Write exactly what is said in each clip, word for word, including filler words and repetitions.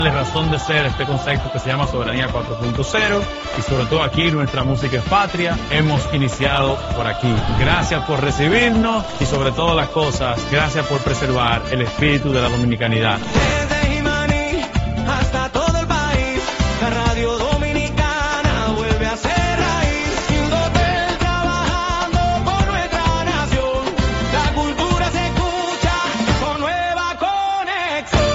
La razón de ser este concepto que se llama Soberanía cuatro punto cero y sobre todo aquí nuestra música es patria. Hemos iniciado por aquí. Gracias por recibirnos y sobre todas las cosas, gracias por preservar el espíritu de la dominicanidad. Desde Jimaní hasta todo el país, la radio dominicana vuelve a ser raíz. Y un hotel trabajando por nuestra nación, la cultura se escucha con nueva conexión.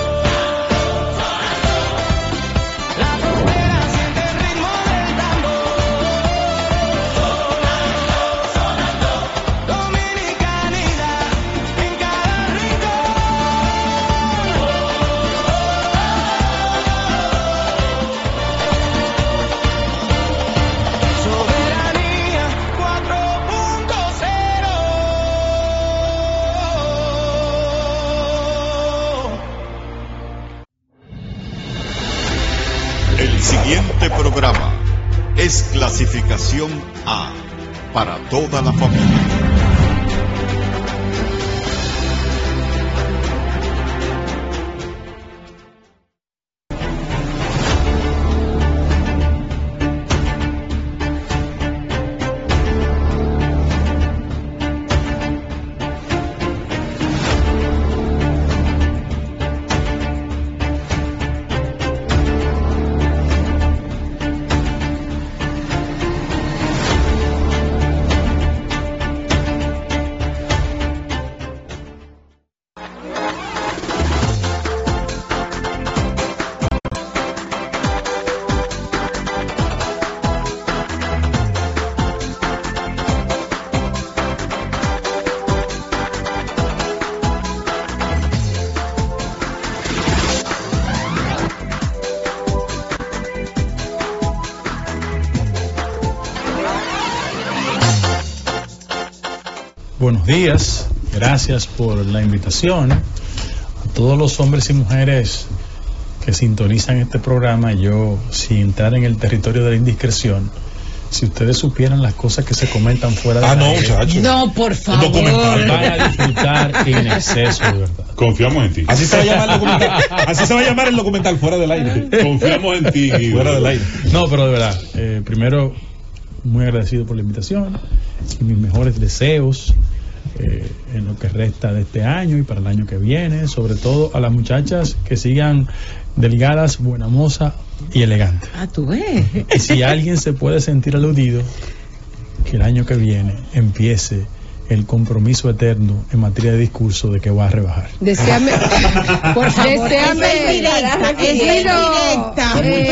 La frontera siente el ritmo del tambor. Sonando, sonando, dominicanidad en cada rincón. Soberanía cuatro punto cero. El siguiente programa es clasificación A para toda la familia. Buenos días, gracias por la invitación. A todos los hombres y mujeres que sintonizan este programa, yo, sin entrar en el territorio de la indiscreción, si ustedes supieran las cosas que se comentan fuera de Ah, la no, aire, muchachos. No, por favor. documental. van a disfrutar en exceso, de verdad. Confiamos en ti. Así se va a llamar el documental. Así se va a llamar el documental, fuera del aire. Confiamos en ti, Guido. Fuera del aire. No, pero de verdad, eh, primero, muy agradecido por la invitación y mis mejores deseos eh, en lo que resta de este año y para el año que viene, sobre todo a las muchachas que sigan delgadas, buena moza y elegantes. Ah, tú ves. Y si alguien se puede sentir aludido, que el año que viene empiece el compromiso eterno en materia de discurso de que va a rebajar. Deseame, por favor, deseame, es directa, es directa.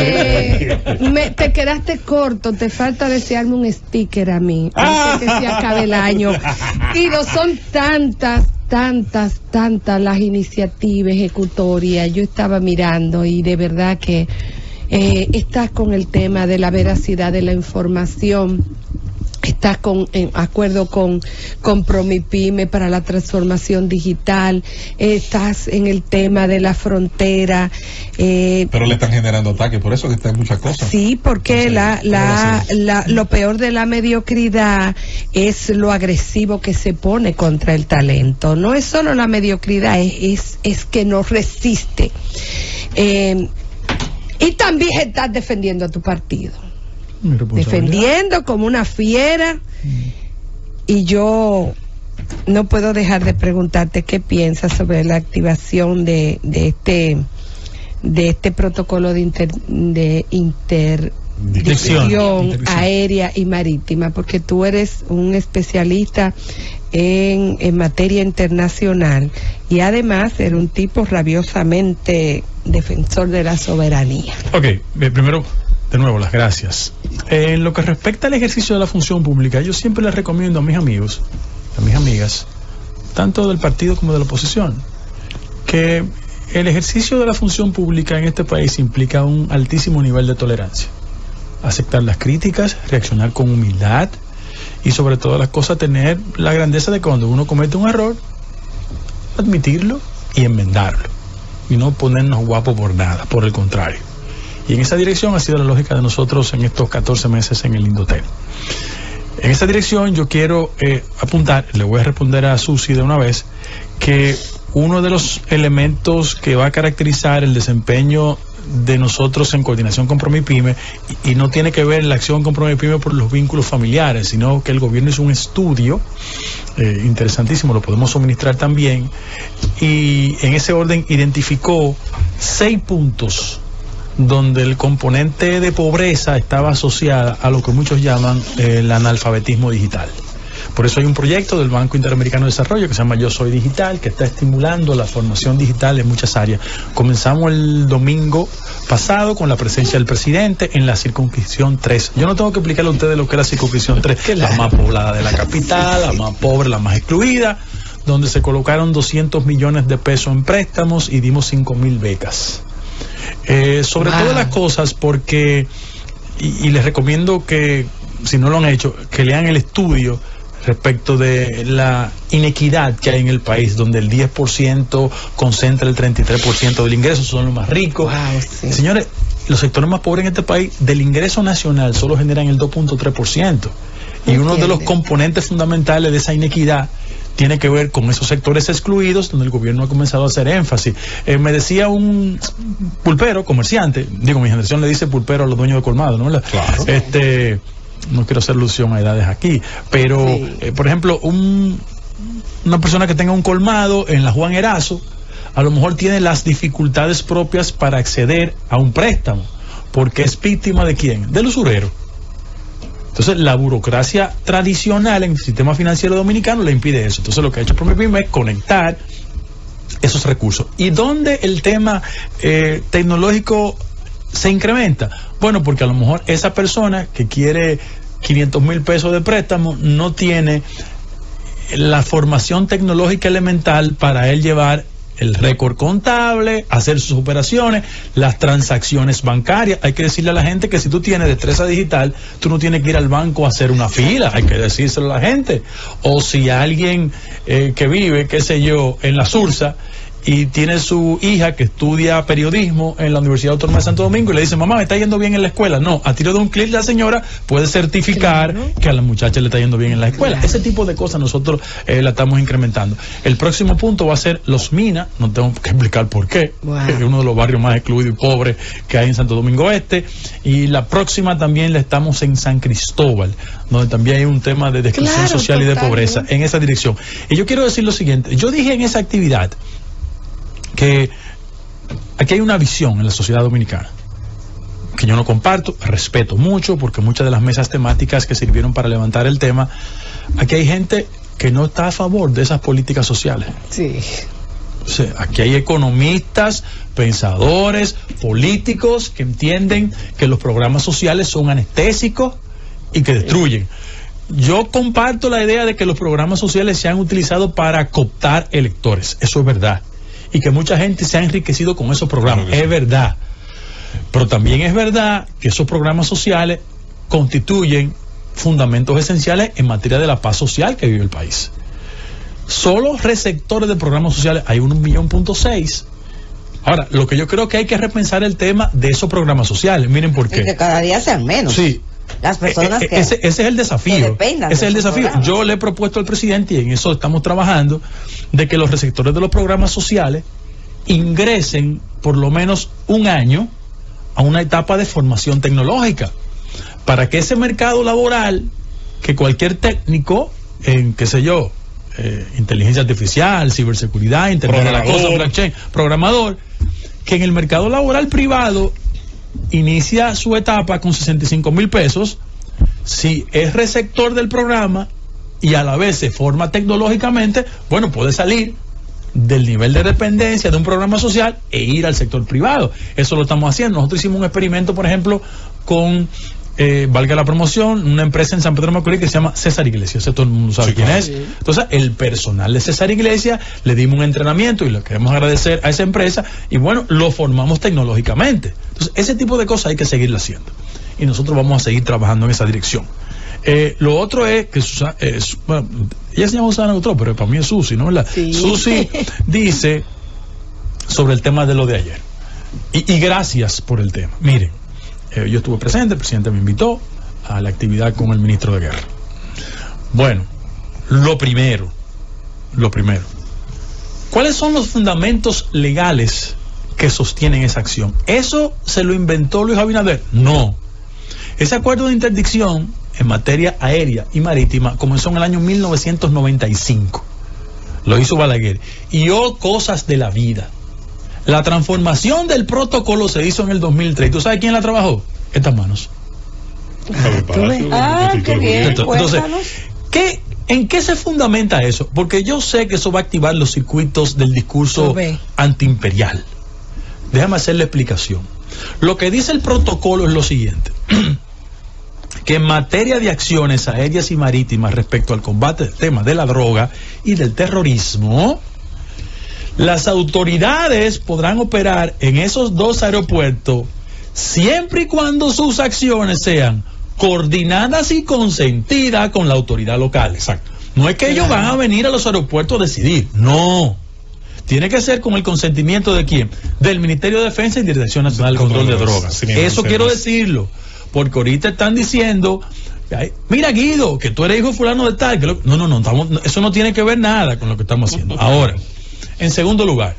Eh, me, te quedaste corto, te falta desearme un sticker a mí, antes que se acabe el año. Y no son tantas, tantas, tantas las iniciativas ejecutorias. Yo estaba mirando y de verdad que eh, estás con el tema de la veracidad de la información. Estás con, en acuerdo con, con Promipyme para la transformación digital, eh, estás en el tema de la frontera. Eh, Pero le están generando ataques, por eso que están muchas cosas. Sí, porque la, la, la, lo peor de la mediocridad es lo agresivo que se pone contra el talento. No es solo la mediocridad, es, es, es que no resiste. Eh, y también estás defendiendo a tu partido. Defendiendo como una fiera. Y yo no puedo dejar de preguntarte qué piensas sobre la activación de, de este de este protocolo de inter, de interdicción aérea y marítima, porque tú eres un especialista en, en materia internacional y además eres un tipo rabiosamente defensor de la soberanía. Ok, eh, primero, de nuevo, las gracias. Eh, en lo que respecta al ejercicio de la función pública, yo siempre les recomiendo a mis amigos, a mis amigas, tanto del partido como de la oposición, que el ejercicio de la función pública en este país implica un altísimo nivel de tolerancia. Aceptar las críticas, reaccionar con humildad y sobre todas las cosas tener la grandeza de cuando uno comete un error, admitirlo y enmendarlo. Y no ponernos guapos por nada, por el contrario. Y en esa dirección ha sido la lógica de nosotros en estos catorce meses en el Indotel. En esa dirección yo quiero eh, apuntar, le voy a responder a Susi de una vez, que uno de los elementos que va a caracterizar el desempeño de nosotros en coordinación con Promipyme, y, y no tiene que ver la acción con Promipyme por los vínculos familiares, sino que el gobierno hizo un estudio eh, interesantísimo, lo podemos suministrar también, y en ese orden identificó seis puntos donde el componente de pobreza estaba asociada a lo que muchos llaman eh, el analfabetismo digital. Por eso hay un proyecto del Banco Interamericano de Desarrollo que se llama Yo Soy Digital, que está estimulando la formación digital en muchas áreas. Comenzamos el domingo pasado con la presencia del presidente en la circunscripción tres. Yo no tengo que explicarle a ustedes lo que es la circunscripción tres, que es la más poblada de la capital, la más pobre, la más excluida, donde se colocaron doscientos millones de pesos en préstamos y dimos cinco mil becas. Eh, sobre wow. todas las cosas, porque, y, y les recomiendo que, si no lo han hecho, que lean el estudio respecto de la inequidad que hay en el país, donde el diez por ciento concentra el treinta y tres por ciento del ingreso, son los más ricos. Wow, sí. Señores, los sectores más pobres en este país, del ingreso nacional, solo generan el dos punto tres por ciento. Y Entiende. uno de los componentes fundamentales de esa inequidad tiene que ver con esos sectores excluidos, donde el gobierno ha comenzado a hacer énfasis. Eh, me decía un pulpero, comerciante, digo, mi generación le dice pulpero a los dueños de colmado, ¿no? Claro. Este, no quiero hacer alusión a edades aquí, pero, sí. eh, por ejemplo, un, una persona que tenga un colmado en la Juan Erazo, a lo mejor tiene las dificultades propias para acceder a un préstamo, porque es víctima ¿de quién? Del usurero. Entonces, la burocracia tradicional en el sistema financiero dominicano le impide eso. Entonces, lo que ha hecho Promipyme es conectar esos recursos. ¿Y dónde el tema eh, tecnológico se incrementa? Bueno, porque a lo mejor esa persona que quiere quinientos mil pesos de préstamo no tiene la formación tecnológica elemental para él llevar el récord contable, hacer sus operaciones, las transacciones bancarias. Hay que decirle a la gente que si tú tienes destreza digital, tú no tienes que ir al banco a hacer una fila, hay que decírselo a la gente. O si alguien eh, que vive, qué sé yo, en la Sursa, y tiene su hija que estudia periodismo en la Universidad Autónoma de Santo Domingo y le dice, mamá, ¿me está yendo bien en la escuela? No, a tiro de un clic la señora puede certificar claro. que a la muchacha le está yendo bien en la escuela. Claro. Ese tipo de cosas nosotros eh, la estamos incrementando. El próximo punto va a ser Los Minas, no tengo que explicar por qué, wow. es uno de los barrios más excluidos y pobres que hay en Santo Domingo Este, y la próxima también la estamos en San Cristóbal, donde también hay un tema de exclusión claro, social total, y de pobreza, ¿no? En esa dirección. Y yo quiero decir lo siguiente, yo dije en esa actividad que aquí hay una visión en la sociedad dominicana que yo no comparto, respeto mucho, porque muchas de las mesas temáticas que sirvieron para levantar el tema, aquí hay gente que no está a favor de esas políticas sociales. Sí. O sea, aquí hay economistas, pensadores, políticos que entienden que los programas sociales son anestésicos y que destruyen. Yo comparto la idea de que los programas sociales se han utilizado para cooptar electores, eso es verdad. Y que mucha gente se ha enriquecido con esos programas, claro es sí. verdad. Pero también es verdad que esos programas sociales constituyen fundamentos esenciales en materia de la paz social que vive el país. Solo receptores de programas sociales hay un millón punto seis. Ahora, lo que yo creo que hay que repensar el tema de esos programas sociales. Miren por qué. Y que cada día sean menos. Sí. Las personas eh, eh, que ese, ese es el desafío. Ese es el desafío. Programas. Yo le he propuesto al presidente, y en eso estamos trabajando, de que los receptores de los programas sociales ingresen por lo menos un año a una etapa de formación tecnológica, para que ese mercado laboral, que cualquier técnico en, qué sé yo, eh, inteligencia artificial, ciberseguridad, internet de la cosa, blockchain, programador, que en el mercado laboral privado inicia su etapa con sesenta y cinco mil pesos, si es receptor del programa y a la vez se forma tecnológicamente, bueno, puede salir del nivel de dependencia de un programa social e ir al sector privado. Eso lo estamos haciendo. Nosotros hicimos un experimento, por ejemplo, con, eh, valga la promoción, una empresa en San Pedro de Macorís que se llama César Iglesias. Eso todo el mundo sabe sí, quién claro. es. Entonces, el personal de César Iglesias le dimos un entrenamiento y le queremos agradecer a esa empresa y bueno, lo formamos tecnológicamente. Entonces, ese tipo de cosas hay que seguirlo haciendo. Y nosotros vamos a seguir trabajando en esa dirección. Eh, lo otro es que Susana, eh, bueno, ella se llama Susana Gutro, pero para mí es Susi, ¿no? ¿Verdad? Sí. Susi dice sobre el tema de lo de ayer. Y, y gracias por el tema. Miren, eh, yo estuve presente, el presidente me invitó a la actividad con el ministro de Guerra. Bueno, lo primero, lo primero, ¿cuáles son los fundamentos legales que sostienen esa acción. ¿Eso se lo inventó Luis Abinader? No. Ese acuerdo de interdicción en materia aérea y marítima comenzó en el año mil novecientos noventa y cinco. Lo hizo Balaguer. Y oh, cosas de la vida. La transformación del protocolo se hizo en el dos mil tres. ¿Tú sabes quién la trabajó? Estas manos. Ah, qué bien. Entonces, Cuéntanos. ¿qué, ¿en qué se fundamenta eso? Porque yo sé que eso va a activar los circuitos del discurso Lo ve. antiimperial. Déjame hacer la explicación. Lo que dice el protocolo es lo siguiente. Que en materia de acciones aéreas y marítimas respecto al combate del tema de la droga y del terrorismo, las autoridades podrán operar en esos dos aeropuertos siempre y cuando sus acciones sean coordinadas y consentidas con la autoridad local. Exacto. No es que ellos van a venir a los aeropuertos a decidir, no. Tiene que ser con el consentimiento de quién, del Ministerio de Defensa y Dirección Nacional de Control de Drogas. Sí, mismo, Eso sí, quiero sí. decirlo, porque ahorita están diciendo, ay, mira Guido, que tú eres hijo de fulano de tal, que lo- no, no, no, estamos, no, eso no tiene que ver nada con lo que estamos haciendo. Ahora, en segundo lugar,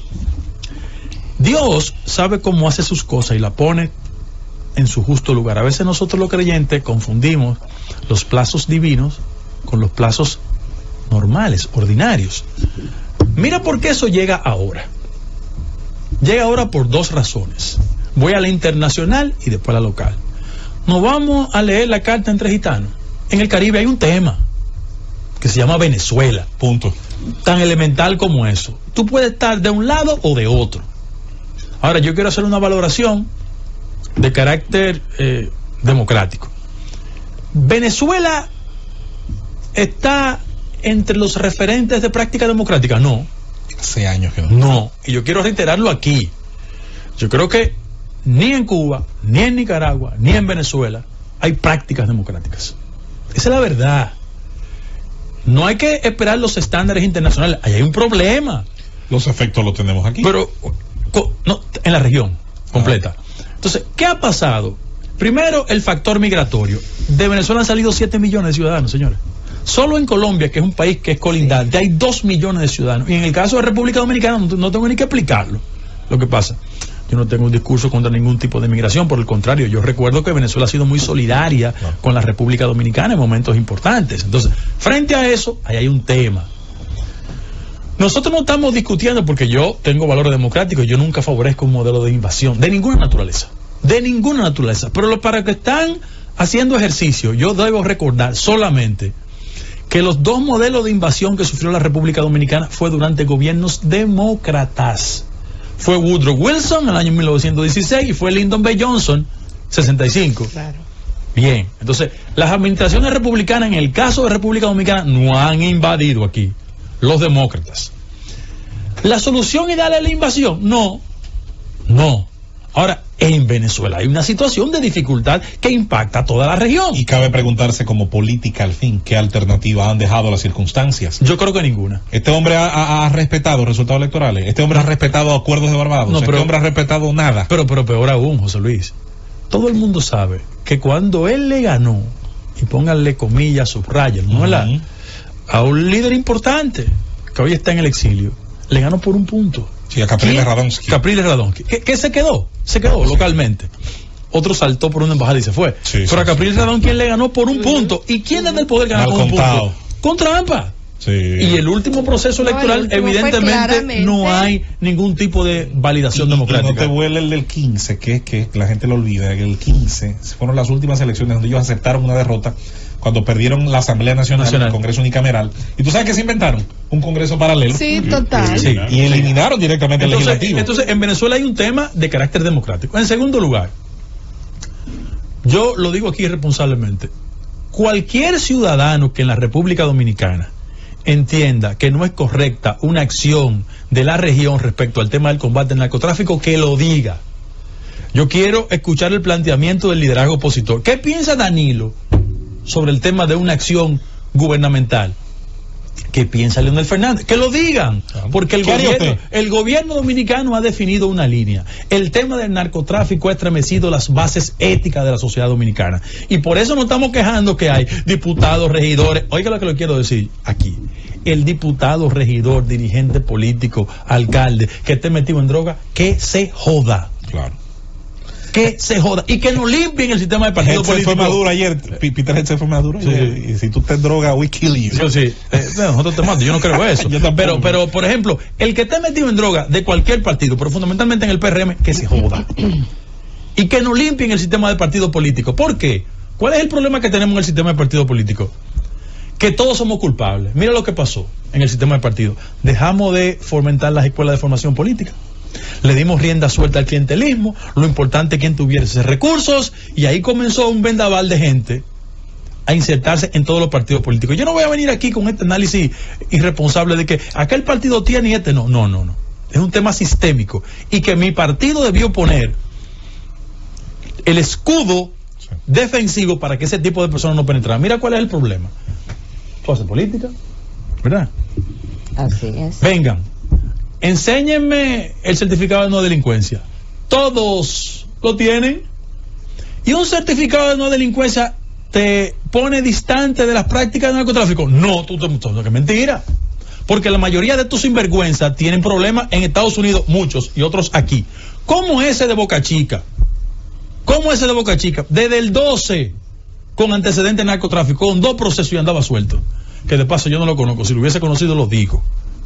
Dios sabe cómo hace sus cosas y la pone en su justo lugar. A veces nosotros los creyentes confundimos los plazos divinos con los plazos normales, ordinarios. Mira por qué eso llega ahora. Llega ahora por dos razones. Voy a la internacional y después a la local. Nos vamos a leer la carta entre gitanos. En el Caribe hay un tema que se llama Venezuela. Punto. Tan elemental como eso. Tú puedes estar de un lado o de otro. Ahora, yo quiero hacer una valoración de carácter eh, democrático. ¿Venezuela está entre los referentes de práctica democrática? No. Hace años que no. No. Y yo quiero reiterarlo aquí. Yo creo que ni en Cuba, ni en Nicaragua, ni en Venezuela hay prácticas democráticas. Esa es la verdad. No hay que esperar los estándares internacionales. Ahí hay un problema. Los efectos los tenemos aquí. Pero co- no, en la región completa. Entonces, ¿qué ha pasado? Primero, el factor migratorio. De Venezuela han salido siete millones de ciudadanos, señores. Solo en Colombia, que es un país que es colindante, hay dos millones de ciudadanos. Y en el caso de República Dominicana, no, no tengo ni que explicarlo. Lo que pasa, yo no tengo un discurso contra ningún tipo de migración, por el contrario, yo recuerdo que Venezuela ha sido muy solidaria Claro. con la República Dominicana en momentos importantes. Entonces, frente a eso, ahí hay un tema. Nosotros no estamos discutiendo porque yo tengo valores democráticos, yo nunca favorezco un modelo de invasión, de ninguna naturaleza, de ninguna naturaleza. Pero los para que están haciendo ejercicio, yo debo recordar solamente que los dos modelos de invasión que sufrió la República Dominicana fue durante gobiernos demócratas. Fue Woodrow Wilson en el año mil novecientos dieciséis y fue Lyndon B. Johnson, sesenta y cinco. Claro. Bien, entonces, las administraciones republicanas, en el caso de República Dominicana, no han invadido aquí, los demócratas. ¿La solución ideal es la invasión? No, no. Ahora, en Venezuela hay una situación de dificultad que impacta a toda la región. Y cabe preguntarse como política al fin, ¿qué alternativa han dejado las circunstancias? Yo creo que ninguna. Este hombre ha, ha- ha respetado resultados electorales. Este hombre ha respetado acuerdos de Barbados. No, este pero- hombre ha respetado nada. Pero, pero peor aún, José Luis, todo el mundo sabe que cuando él le ganó, y pónganle comillas, subrayen, ¿no? Ujú. La- a un líder importante que hoy está en el exilio, le ganó por un punto. Sí, a Capriles ¿Quién? Radonsky. Capriles Radonsky. ¿Qué, qué se quedó? Se quedó localmente. Otro saltó por una embajada y se fue. Sí, Pero sí, a Capriles sí. Radonsky él le ganó por un punto. ¿Y quién desde el poder ganó Mal por un contado. punto? Con trampa. Sí. Y el último proceso No, el electoral, último fue evidentemente, claramente. no hay ningún tipo de validación Y- y democrática. no te vuela el del quince, que es que la gente lo olvida, que el quince fueron las últimas elecciones donde ellos aceptaron una derrota cuando perdieron la Asamblea Nacional, Nacional. el Congreso Unicameral. ¿Y tú sabes qué se inventaron? Un Congreso paralelo. Sí, total. Sí. Y eliminaron directamente el Entonces, legislativo. entonces, en Venezuela hay un tema de carácter democrático. En segundo lugar, yo lo digo aquí responsablemente, cualquier ciudadano que en la República Dominicana entienda que no es correcta una acción de la región respecto al tema del combate al narcotráfico, que lo diga. Yo quiero escuchar el planteamiento del liderazgo opositor. ¿Qué piensa Danilo sobre el tema de una acción gubernamental? ¿Qué piensa Leonel Fernández? Que lo digan, porque el ¿Qué haría gobierno, usted? el gobierno dominicano ha definido una línea. El tema del narcotráfico ha estremecido las bases éticas de la sociedad dominicana. Y por eso nos estamos quejando que hay diputados, regidores. Oiga lo que le quiero decir aquí. el diputado, regidor, dirigente político, alcalde, que esté metido en droga, que se joda. Claro. Que se joda. Y que no limpien el sistema de partido Hetzel político. fue maduro ayer. P- Peter Hetzel fue maduro Sí. ayer. Y si tú te drogas, we kill you. Yo sí. Eh, no, nosotros te mato, yo no creo eso. Yo tampoco. pero, pero, por ejemplo, el que esté metido en droga de cualquier partido, pero fundamentalmente en el P R M, que se joda. Y que no limpien el sistema de partido político. ¿Por qué? ¿Cuál es el problema que tenemos en el sistema de partido político? Que todos somos culpables. Mira lo que pasó en el sistema de partido. Dejamos de fomentar las escuelas de formación política. Le dimos rienda suelta al clientelismo. Lo importante es quien tuviese recursos. Y ahí comenzó un vendaval de gente a insertarse en todos los partidos políticos. Yo no voy a venir aquí con este análisis irresponsable de que aquel partido tiene y este no. No, no, no. Es un tema sistémico. Y que mi partido debió poner el escudo defensivo para que ese tipo de personas no penetraran. Mira cuál es el problema. Tú haces política, ¿verdad? Así es. Vengan, enséñenme el certificado de no delincuencia. Todos lo tienen. Y un certificado de no delincuencia te pone distante de las prácticas de narcotráfico. No, tú te que es mentira. Porque la mayoría de tus sinvergüenzas tienen problemas en Estados Unidos, muchos, y otros aquí. ¿Cómo ese de Boca Chica? ¿Cómo ese de Boca Chica? Desde el doce, con antecedentes de narcotráfico, con dos procesos y andaba suelto. Que de paso yo no lo conozco. Si lo hubiese conocido, lo digo.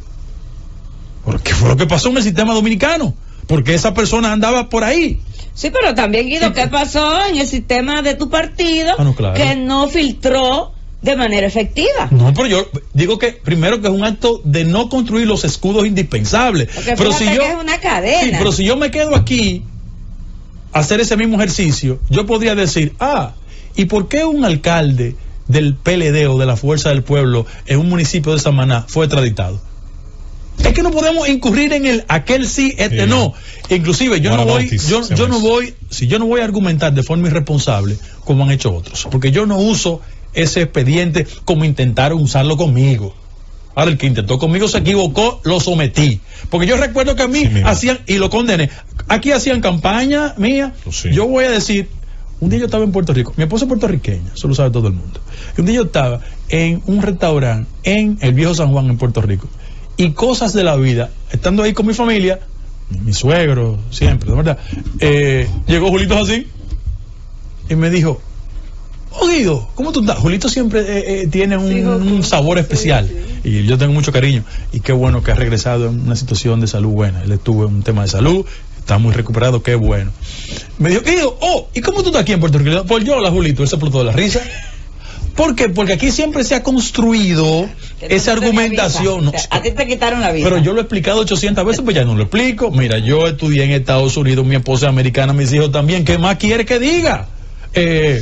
Porque fue lo que pasó en el sistema dominicano. Porque esa persona andaba por ahí. Sí, pero también, Guido, ¿qué pasó en el sistema de tu partido Ah, no, claro. que no filtró de manera efectiva? No, pero yo digo que primero que es un acto de no construir los escudos indispensables. Porque pero fíjate si yo, que es una cadena. sí, pero si yo me quedo aquí a hacer ese mismo ejercicio, yo podría decir, ah, ¿y por qué un alcalde del P L D o de la Fuerza del Pueblo en un municipio de Samaná fue extraditado? Es que no podemos incurrir en el aquel sí, este Sí. no. Inclusive yo Ahora no voy, Bautis, yo, se yo llama no eso. voy, si yo no voy a argumentar de forma irresponsable como han hecho otros, porque yo no uso ese expediente como intentaron usarlo conmigo. Ahora el que intentó conmigo se equivocó, lo sometí. Porque yo recuerdo que a mí Sí, mismo. hacían, y lo condené, aquí hacían campaña mía, Pues sí. yo voy a decir, un día yo estaba en Puerto Rico, mi esposa es puertorriqueña, eso lo sabe todo el mundo. Y un día yo estaba en un restaurante en el Viejo San Juan en Puerto Rico. Y cosas de la vida, estando ahí con mi familia, mi, mi suegro, siempre, de verdad, eh, llegó Julito así y me dijo, oh Guido, ¿cómo tú estás? Julito siempre eh, eh, tiene un, Sí, Goku. un sabor especial Sí, y yo tengo mucho cariño y qué bueno que ha regresado en una situación de salud buena. Él estuvo en un tema de salud, está muy recuperado, qué bueno. Me dijo, Guido, oh, ¿y cómo tú estás aquí en Puerto Rico? Pues yo, la Julito, él se explotó de la risa. ¿Por qué? Porque aquí siempre se ha construido Que tú esa no tenías argumentación. visa. No, O sea, a ti te quitaron la visa. pero yo lo he explicado ochocientas veces, pues ya no lo explico. Mira, yo estudié en Estados Unidos, mi esposa es americana, mis hijos también. ¿Qué más quiere que diga? Eh,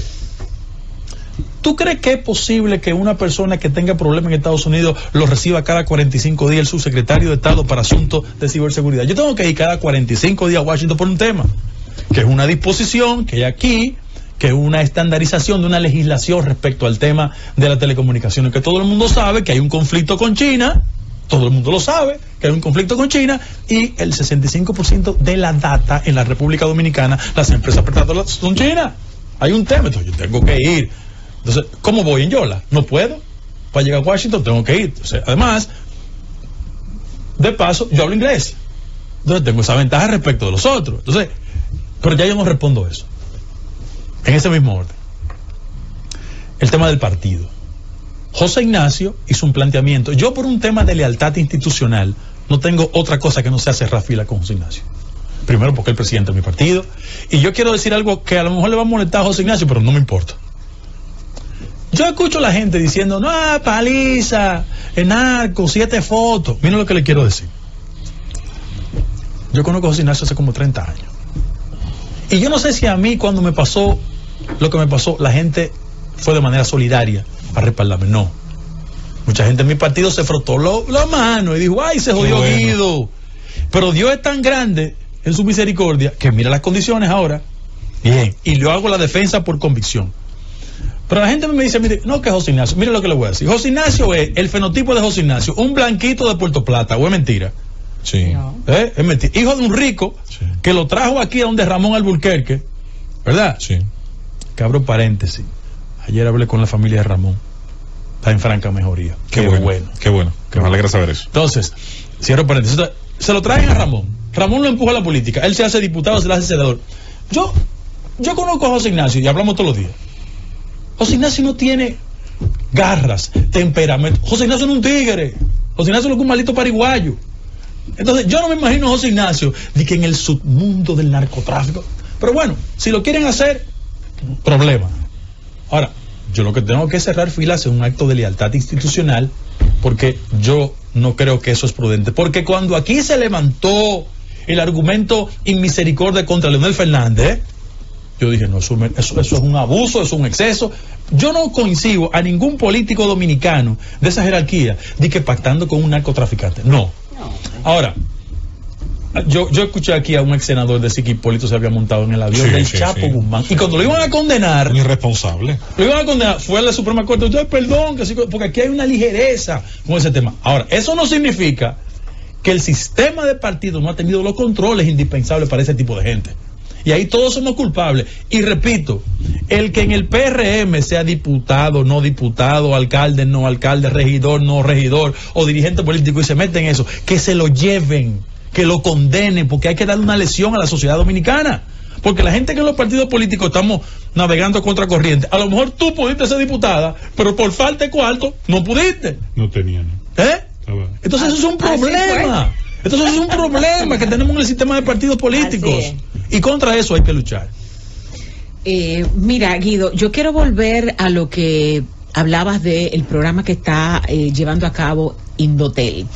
¿Tú crees que es posible que una persona que tenga problemas en Estados Unidos lo reciba cada cuarenta y cinco días el subsecretario de Estado para asuntos de ciberseguridad? Yo tengo que ir cada cuarenta y cinco días a Washington por un tema, que es una disposición que hay aquí, que es una estandarización de una legislación respecto al tema de las telecomunicaciones, que todo el mundo sabe que hay un conflicto con China, todo el mundo lo sabe, que hay un conflicto con China, y el sesenta y cinco por ciento de la data en la República Dominicana, las empresas prestadoras son China. Hay un tema, entonces yo tengo que ir. Entonces, ¿cómo voy en Yola? No puedo. Para llegar a Washington tengo que ir. O sea, además, de paso, yo hablo inglés. Entonces tengo esa ventaja respecto de los otros. Entonces, pero ya yo no respondo eso. En ese mismo orden. El tema del partido. José Ignacio hizo un planteamiento. Yo, por un tema de lealtad institucional, no tengo otra cosa que no sea cerrar fila con José Ignacio. Primero porque es el presidente de mi partido. Y yo quiero decir algo que a lo mejor le va a molestar a José Ignacio, pero no me importa. Yo escucho a la gente diciendo, no, paliza, el narco, siete fotos. Miren lo que le quiero decir. Yo conozco a José Ignacio hace como treinta años. Y yo no sé si a mí cuando me pasó lo que me pasó, la gente fue de manera solidaria a respaldarme. No. Mucha gente en mi partido se frotó lo, la mano y dijo, ay, se jodió bueno. Guido. Pero Dios es tan grande en su misericordia que mira las condiciones ahora. Bien. Y yo hago la defensa por convicción. Pero la gente me dice, mire, no, que José Ignacio, mire lo que le voy a decir. José Ignacio es el fenotipo de José Ignacio, un blanquito de Puerto Plata, o es mentira. Sí. No. ¿Eh? Es mentira. Hijo de un rico Sí. que lo trajo aquí a donde Ramón Alburquerque, ¿verdad? Sí. Que abro paréntesis. Ayer hablé con la familia de Ramón. está en franca mejoría. Qué, qué bueno, bueno, qué bueno, que me alegra saber eso. Entonces, cierro paréntesis, se lo traen a Ramón, Ramón lo empuja a la política, él se hace diputado, se le hace senador. Yo, yo conozco a José Ignacio y hablamos todos los días. José Ignacio no tiene garras, temperamento. José Ignacio no es un tigre. José Ignacio es un maldito pariguayo. Entonces yo no me imagino a José Ignacio de que en el submundo del narcotráfico. Pero bueno, si lo quieren hacer, problema. Ahora, yo lo que tengo que cerrar filas es un acto de lealtad institucional, porque yo no creo que eso es prudente. Porque cuando aquí se levantó el argumento inmisericordia contra Leonel Fernández, yo dije, no, eso, eso, eso es un abuso, eso es un exceso. Yo no coincido a ningún político dominicano de esa jerarquía de que pactando con un narcotraficante. No. Ahora, yo, yo escuché aquí a un ex senador decir que Hipólito se había montado en el avión sí, del sí, Chapo sí. Guzmán. Y cuando lo iban a condenar, un irresponsable. Lo iban a condenar, fue a la Suprema Corte. Usted, perdón, que sí, porque aquí hay una ligereza con ese tema. Ahora, eso no significa que el sistema de partidos no ha tenido los controles indispensables para ese tipo de gente. Y ahí todos somos culpables. Y repito, el que en el P R M sea diputado, no diputado, alcalde, no alcalde, regidor, no regidor, o dirigente político y se mete en eso, que se lo lleven, que lo condenen, porque hay que darle una lección a la sociedad dominicana. Porque la gente que en los partidos políticos estamos navegando contra corriente, a lo mejor tú pudiste ser diputada, pero por falta de cuarto no pudiste. No tenían. ¿Eh? Entonces eso es un problema. Entonces eso es un problema que tenemos en el sistema de partidos políticos. Y contra eso hay que luchar. Eh, mira, Guido, yo quiero volver a lo que hablabas del programa que está eh, llevando a cabo Indotel.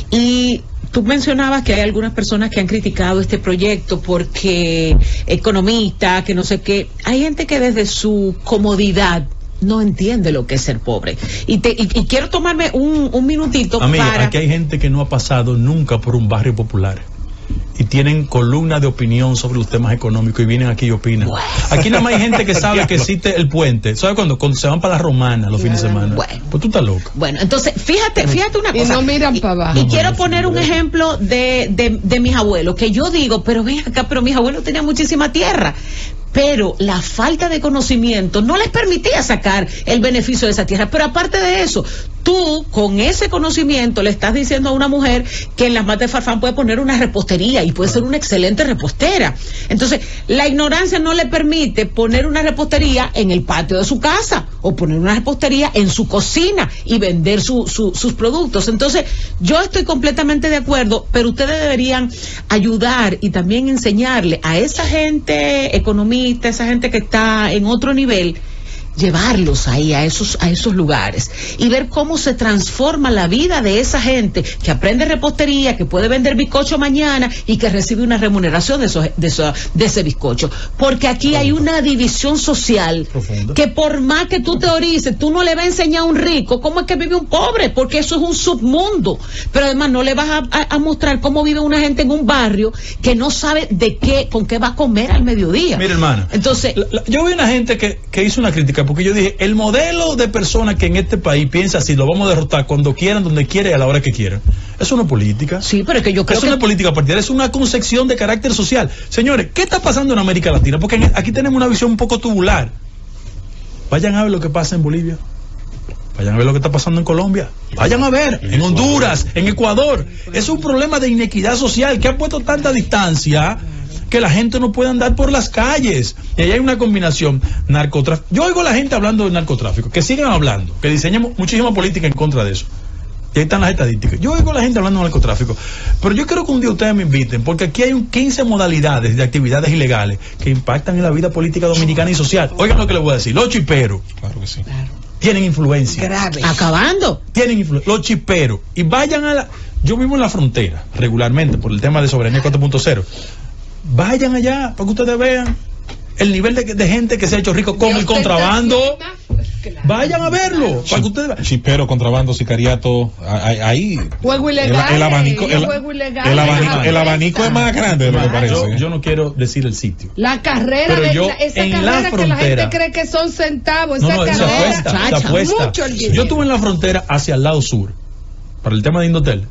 Y tú mencionabas que hay algunas personas que han criticado este proyecto porque economistas, que no sé qué. Hay gente que desde su comodidad no entiende lo que es ser pobre. Y, te, y, y quiero tomarme un, un minutito Amiga, para... aquí hay gente que no ha pasado nunca por un barrio popular y tienen columna de opinión sobre los temas económicos y vienen aquí y opinan. Bueno. Aquí nada más hay gente que sabe que existe el puente. ¿Sabes cuándo? Cuando se van para la Romana los fines de semana. Bueno. Pues tú estás loca. Bueno, entonces, fíjate, fíjate una Y cosa. no miran para abajo. Y, y quiero poner un ejemplo de, de, de mis abuelos, que yo digo, pero ven acá, pero mis abuelos tenían muchísima tierra. Pero la falta de conocimiento no les permitía sacar el beneficio de esa tierra. Pero aparte de eso, tú con ese conocimiento le estás diciendo a una mujer que en las matas de Farfán puede poner una repostería y puede ser una excelente repostera. Entonces, la ignorancia no le permite poner una repostería en el patio de su casa o poner una repostería en su cocina y vender su, su, sus productos. Entonces, yo estoy completamente de acuerdo, pero ustedes deberían ayudar y también enseñarle a esa gente economista, esa gente que está en otro nivel, llevarlos ahí a esos a esos lugares y ver cómo se transforma la vida de esa gente que aprende repostería, que puede vender bizcocho mañana y que recibe una remuneración de, esos, de, eso, de ese bizcocho. Porque aquí hay una división social Profunda. Que por más que tú teorices, tú no le vas a enseñar a un rico cómo es que vive un pobre, porque eso es un submundo. Pero además no le vas a, a, a mostrar cómo vive una gente en un barrio que no sabe de qué, con qué va a comer al mediodía. Mira, hermana, entonces la, la, yo vi una gente que, que hizo una crítica porque yo dije, el modelo de persona que en este país piensa así, lo vamos a derrotar cuando quieran, donde quieran y a la hora que quieran. Es una política. sí, pero es que yo creo Es que una política partidaria, es una concepción de carácter social. Señores, ¿qué está pasando en América Latina? Porque en- aquí tenemos una visión un poco tubular. Vayan a ver lo que pasa en Bolivia. Vayan a ver lo que está pasando en Colombia. Vayan a ver en Honduras, en Ecuador. Es un problema de inequidad social que ha puesto tanta distancia que la gente no puede andar por las calles. Y ahí hay una combinación narcotráfico. Yo oigo a la gente hablando de narcotráfico, que sigan hablando, que diseñemos muchísima política en contra de eso. Y ahí están las estadísticas. Yo oigo a la gente hablando de narcotráfico, pero yo quiero que un día ustedes me inviten, porque aquí hay un quince modalidades de actividades ilegales que impactan en la vida política dominicana y social. Oigan lo que les voy a decir. Los chiperos Claro que sí. tienen influencia. Grave. acabando. Tienen influencia. Los chiperos. Y vayan a la... Yo vivo en la frontera regularmente por el tema de soberanía cuatro punto cero. Vayan allá para que ustedes vean el nivel de, de gente que se ha hecho rico con el contrabando. Vayan a verlo para que ustedes vean. Chipero, contrabando, sicariato, ahí, ahí Juego el, ilegal. el abanico, el, juego ilegal. el abanico, el abanico es más grande de lo que parece. Yo, ¿eh? yo no quiero decir el sitio. La carrera, Pero de, yo, la- esa en la carrera que la frontera- gente cree que son centavos, No, esa no, se carrera. apuesta, se chacha, apuesta. mucho el dinero. Yo estuve en la frontera hacia el lado sur, para el tema de Indotel,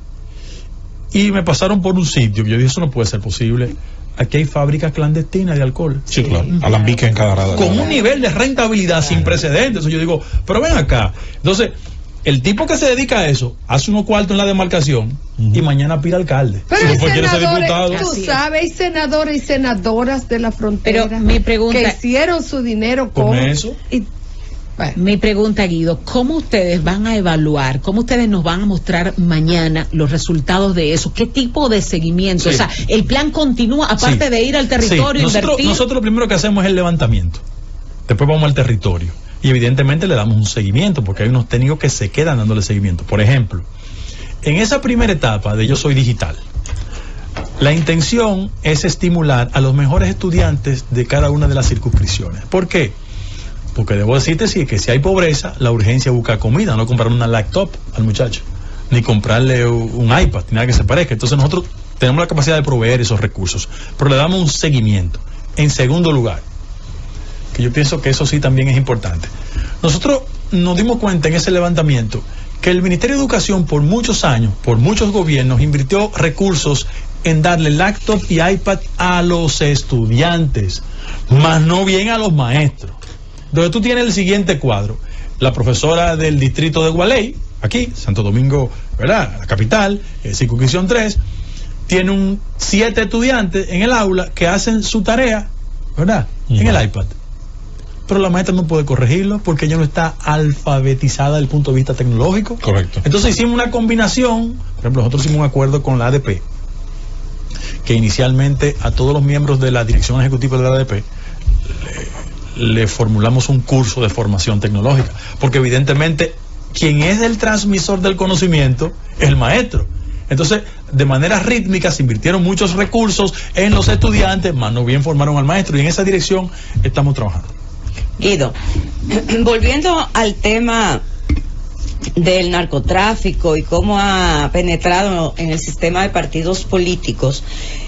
y me pasaron por un sitio que yo dije, eso no puede ser posible. Aquí hay fábricas clandestinas de alcohol. Sí, claro. Alambique en cada rada. Con un nivel de rentabilidad sin precedentes. Entonces yo digo, pero ven acá. Entonces, el tipo que se dedica a eso hace unos cuartos en la demarcación uh-huh. y mañana pira alcalde. Pero y hay después quiere ser diputado. Tú sabes, hay senadores y senadoras de la frontera Pero mi pregunta, que hicieron su dinero con, con eso. Y, bueno. Mi pregunta, Guido, ¿cómo ustedes van a evaluar, cómo ustedes nos van a mostrar mañana los resultados de eso? ¿Qué tipo de seguimiento? Sí. O sea, ¿el plan continúa aparte sí. de ir al territorio sí. nosotros, invertir? Nosotros lo primero que hacemos es el levantamiento. Después vamos al territorio. Y evidentemente le damos un seguimiento, porque hay unos técnicos que se quedan dándole seguimiento. Por ejemplo, en esa primera etapa de Yo Soy Digital, la intención es estimular a los mejores estudiantes de cada una de las circunscripciones. ¿Por qué? Porque debo decirte sí, que si hay pobreza, la urgencia es buscar comida, no comprar una laptop al muchacho, ni comprarle un iPad, ni nada que se parezca. Entonces nosotros tenemos la capacidad de proveer esos recursos, pero le damos un seguimiento. En segundo lugar, que yo pienso que eso sí también es importante, nosotros nos dimos cuenta en ese levantamiento que el Ministerio de Educación por muchos años, por muchos gobiernos, invirtió recursos en darle laptop y iPad a los estudiantes, más no bien a los maestros. Entonces tú tienes el siguiente cuadro: la profesora del distrito de Gualey, aquí, Santo Domingo, ¿verdad?, la capital, eh, circunscripción tres, tiene un siete estudiantes en el aula que hacen su tarea, ¿verdad?, uh-huh. en el iPad. Pero la maestra no puede corregirlo porque ella no está alfabetizada desde el punto de vista tecnológico. Correcto. Entonces hicimos una combinación. Por ejemplo, nosotros hicimos un acuerdo con la A D P, que inicialmente a todos los miembros de la dirección ejecutiva de la A D P le, le formulamos un curso de formación tecnológica, porque evidentemente quien es el transmisor del conocimiento es el maestro. Entonces, de manera rítmica se invirtieron muchos recursos en los estudiantes, más no bien formaron al maestro, y en esa dirección estamos trabajando. Guido, volviendo al tema del narcotráfico y cómo ha penetrado en el sistema de partidos políticos,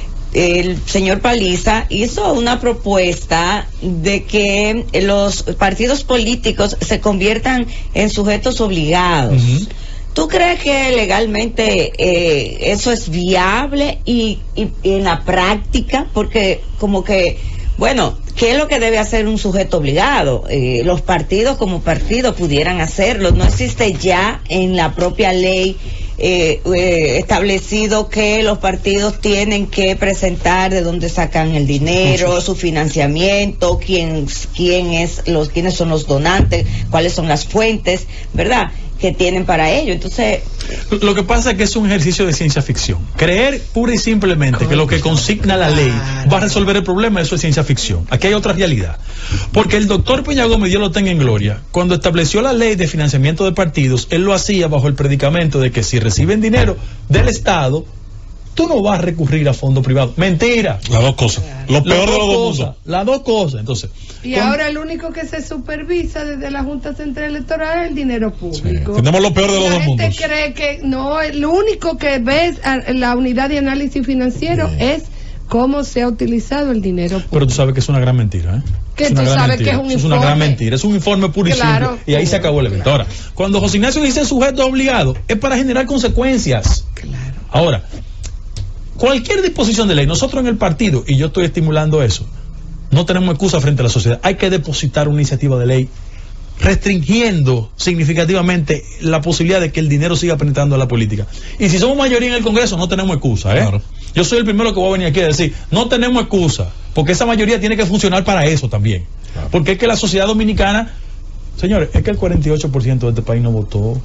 el señor Paliza hizo una propuesta de que los partidos políticos se conviertan en sujetos obligados. Uh-huh. ¿Tú crees que legalmente eh, eso es viable y, y, y en la práctica? Porque como que, bueno, ¿qué es lo que debe hacer un sujeto obligado? Eh, los partidos como partidos pudieran hacerlo. No existe ya en la propia ley eh, eh, establecido que los partidos tienen que presentar de dónde sacan el dinero, su financiamiento, quién, quién es los, quiénes son los donantes, cuáles son las fuentes, ¿verdad?, que tienen para ello. Entonces, lo que pasa es que es un ejercicio de ciencia ficción. Creer pura y simplemente que lo que consigna la ley va a resolver el problema, eso es ciencia ficción. Aquí hay otra realidad. Porque el doctor Peña Gómez, Dios lo tenga en gloria, cuando estableció la ley de financiamiento de partidos, él lo hacía bajo el predicamento de que si reciben dinero del Estado, tú no vas a recurrir a fondo privado. Mentira. Las dos cosas. Lo peor de los dos mundos. Las dos cosas. Entonces, y con... ahora el único que se supervisa desde la Junta Central Electoral es el dinero público. Sí. Tenemos lo peor de los dos mundos. La gente cree que no, lo único que ves en la unidad de análisis financiero sí. es cómo se ha utilizado el dinero público. Pero tú sabes que es una gran mentira, ¿eh? Que tú sabes que es un informe. Es una gran mentira, es un informe puro y claro, simple. Y ahí se acabó el evento. Claro. Ahora, cuando José Ignacio dice sujeto obligado, es para generar consecuencias. Claro. Ahora, cualquier disposición de ley, nosotros en el partido, y yo estoy estimulando eso, no tenemos excusa frente a la sociedad. Hay que depositar una iniciativa de ley restringiendo significativamente la posibilidad de que el dinero siga penetrando a la política. Y si somos mayoría en el Congreso, no tenemos excusa, ¿eh? Claro. Yo soy el primero que voy a venir aquí a decir, no tenemos excusa, porque esa mayoría tiene que funcionar para eso también. Claro. Porque es que la sociedad dominicana, señores, es que el cuarenta y ocho por ciento de este país no votó.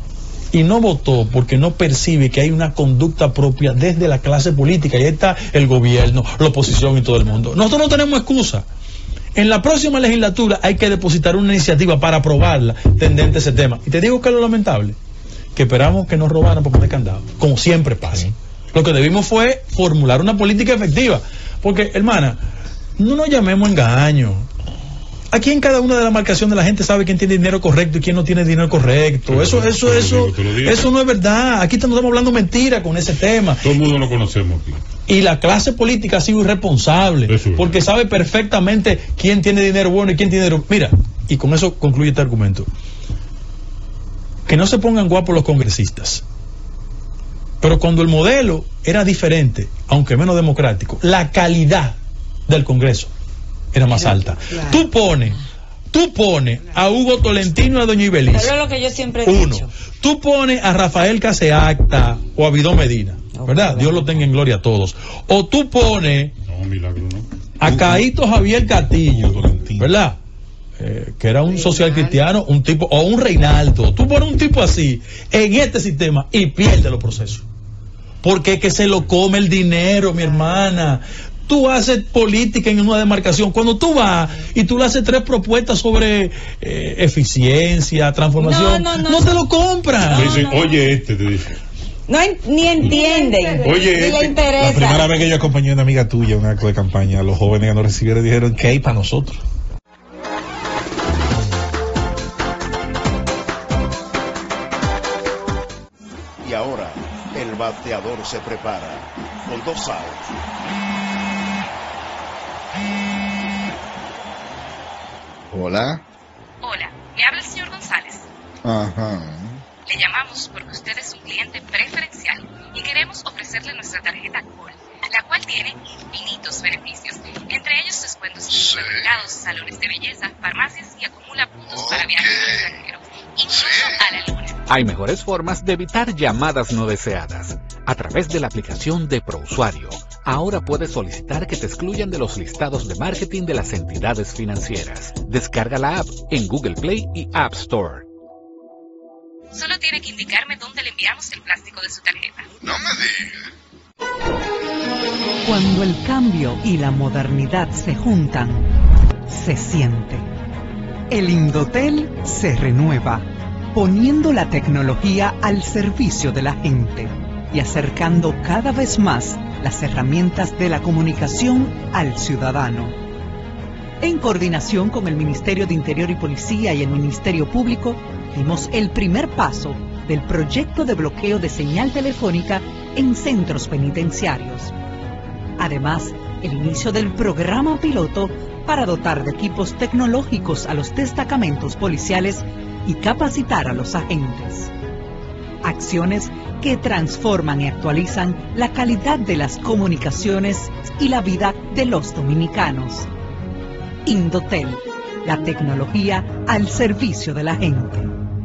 Y no votó porque no percibe que hay una conducta propia desde la clase política. Y ahí está el gobierno, la oposición y todo el mundo. Nosotros no tenemos excusa. En la próxima legislatura hay que depositar una iniciativa para aprobarla tendente a ese tema. Y te digo que es lo lamentable, que esperamos que nos robaran por poner candado, como siempre pasa. Sí. Lo que debimos fue formular una política efectiva. Porque, hermana, no nos llamemos engaño. Aquí en cada una de las marcaciones la gente sabe quién tiene dinero correcto y quién no tiene dinero correcto. Pero, eso, eso, pero eso, eso no es verdad. Aquí estamos hablando mentira con ese tema. Todo el mundo lo conocemos aquí. Y la clase política ha sido irresponsable, eso, porque sabe perfectamente quién tiene dinero bueno y quién tiene dinero. Mira, y con eso concluye este argumento. Que no se pongan guapos los congresistas. Pero cuando el modelo era diferente, aunque menos democrático, la calidad del Congreso era más alta. Claro. Tú pones Tú pones a Hugo Tolentino y a Doña Ibeliz. Pero es lo que yo siempre he Uno. dicho. Tú pones a Rafael Caseacta o a Bidón Medina, ¿verdad? Dios lo tenga en gloria a todos. O tú pones No, milagro, ¿no? a Caíto Javier Castillo, ¿verdad? Eh, que era un social cristiano, un tipo, o un Reinaldo. Tú pones un tipo así en este sistema y pierde los procesos. Porque es que se lo come el dinero, mi hermana. Tú haces política en una demarcación. Cuando tú vas y tú le haces tres propuestas sobre eh, eficiencia, transformación, no, No, no, no, no. te lo compran. Te dicen, oye, este, te dice. No en- ni entienden. Oye, ni le este- interesa. La primera vez que yo acompañé a una amiga tuya en un acto de campaña, los jóvenes que nos recibieron dijeron que hay para nosotros. Y ahora el bateador se prepara con dos outs. Hola. Hola, me habla el señor González. Ajá. Le llamamos porque usted es un cliente preferencial y queremos ofrecerle nuestra tarjeta Gold, la cual tiene infinitos beneficios, entre ellos descuentos en supermercados, salones de belleza, farmacias y acumula puntos para viajes al extranjero, incluso a la luna. Hay mejores formas de evitar llamadas no deseadas. A través de la aplicación de ProUsuario, ahora puedes solicitar que te excluyan de los listados de marketing de las entidades financieras. Descarga la app en Google Play y App Store. Solo tiene que indicarme dónde le enviamos el plástico de su tarjeta. No me digas. Cuando el cambio y la modernidad se juntan, se siente. El Indotel se renueva, poniendo la tecnología al servicio de la gente y acercando cada vez más las herramientas de la comunicación al ciudadano. En coordinación con el Ministerio de Interior y Policía y el Ministerio Público, dimos el primer paso del proyecto de bloqueo de señal telefónica en centros penitenciarios. Además, el inicio del programa piloto para dotar de equipos tecnológicos a los destacamentos policiales y capacitar a los agentes. Acciones que transforman y actualizan la calidad de las comunicaciones y la vida de los dominicanos. Indotel, la tecnología al servicio de la gente.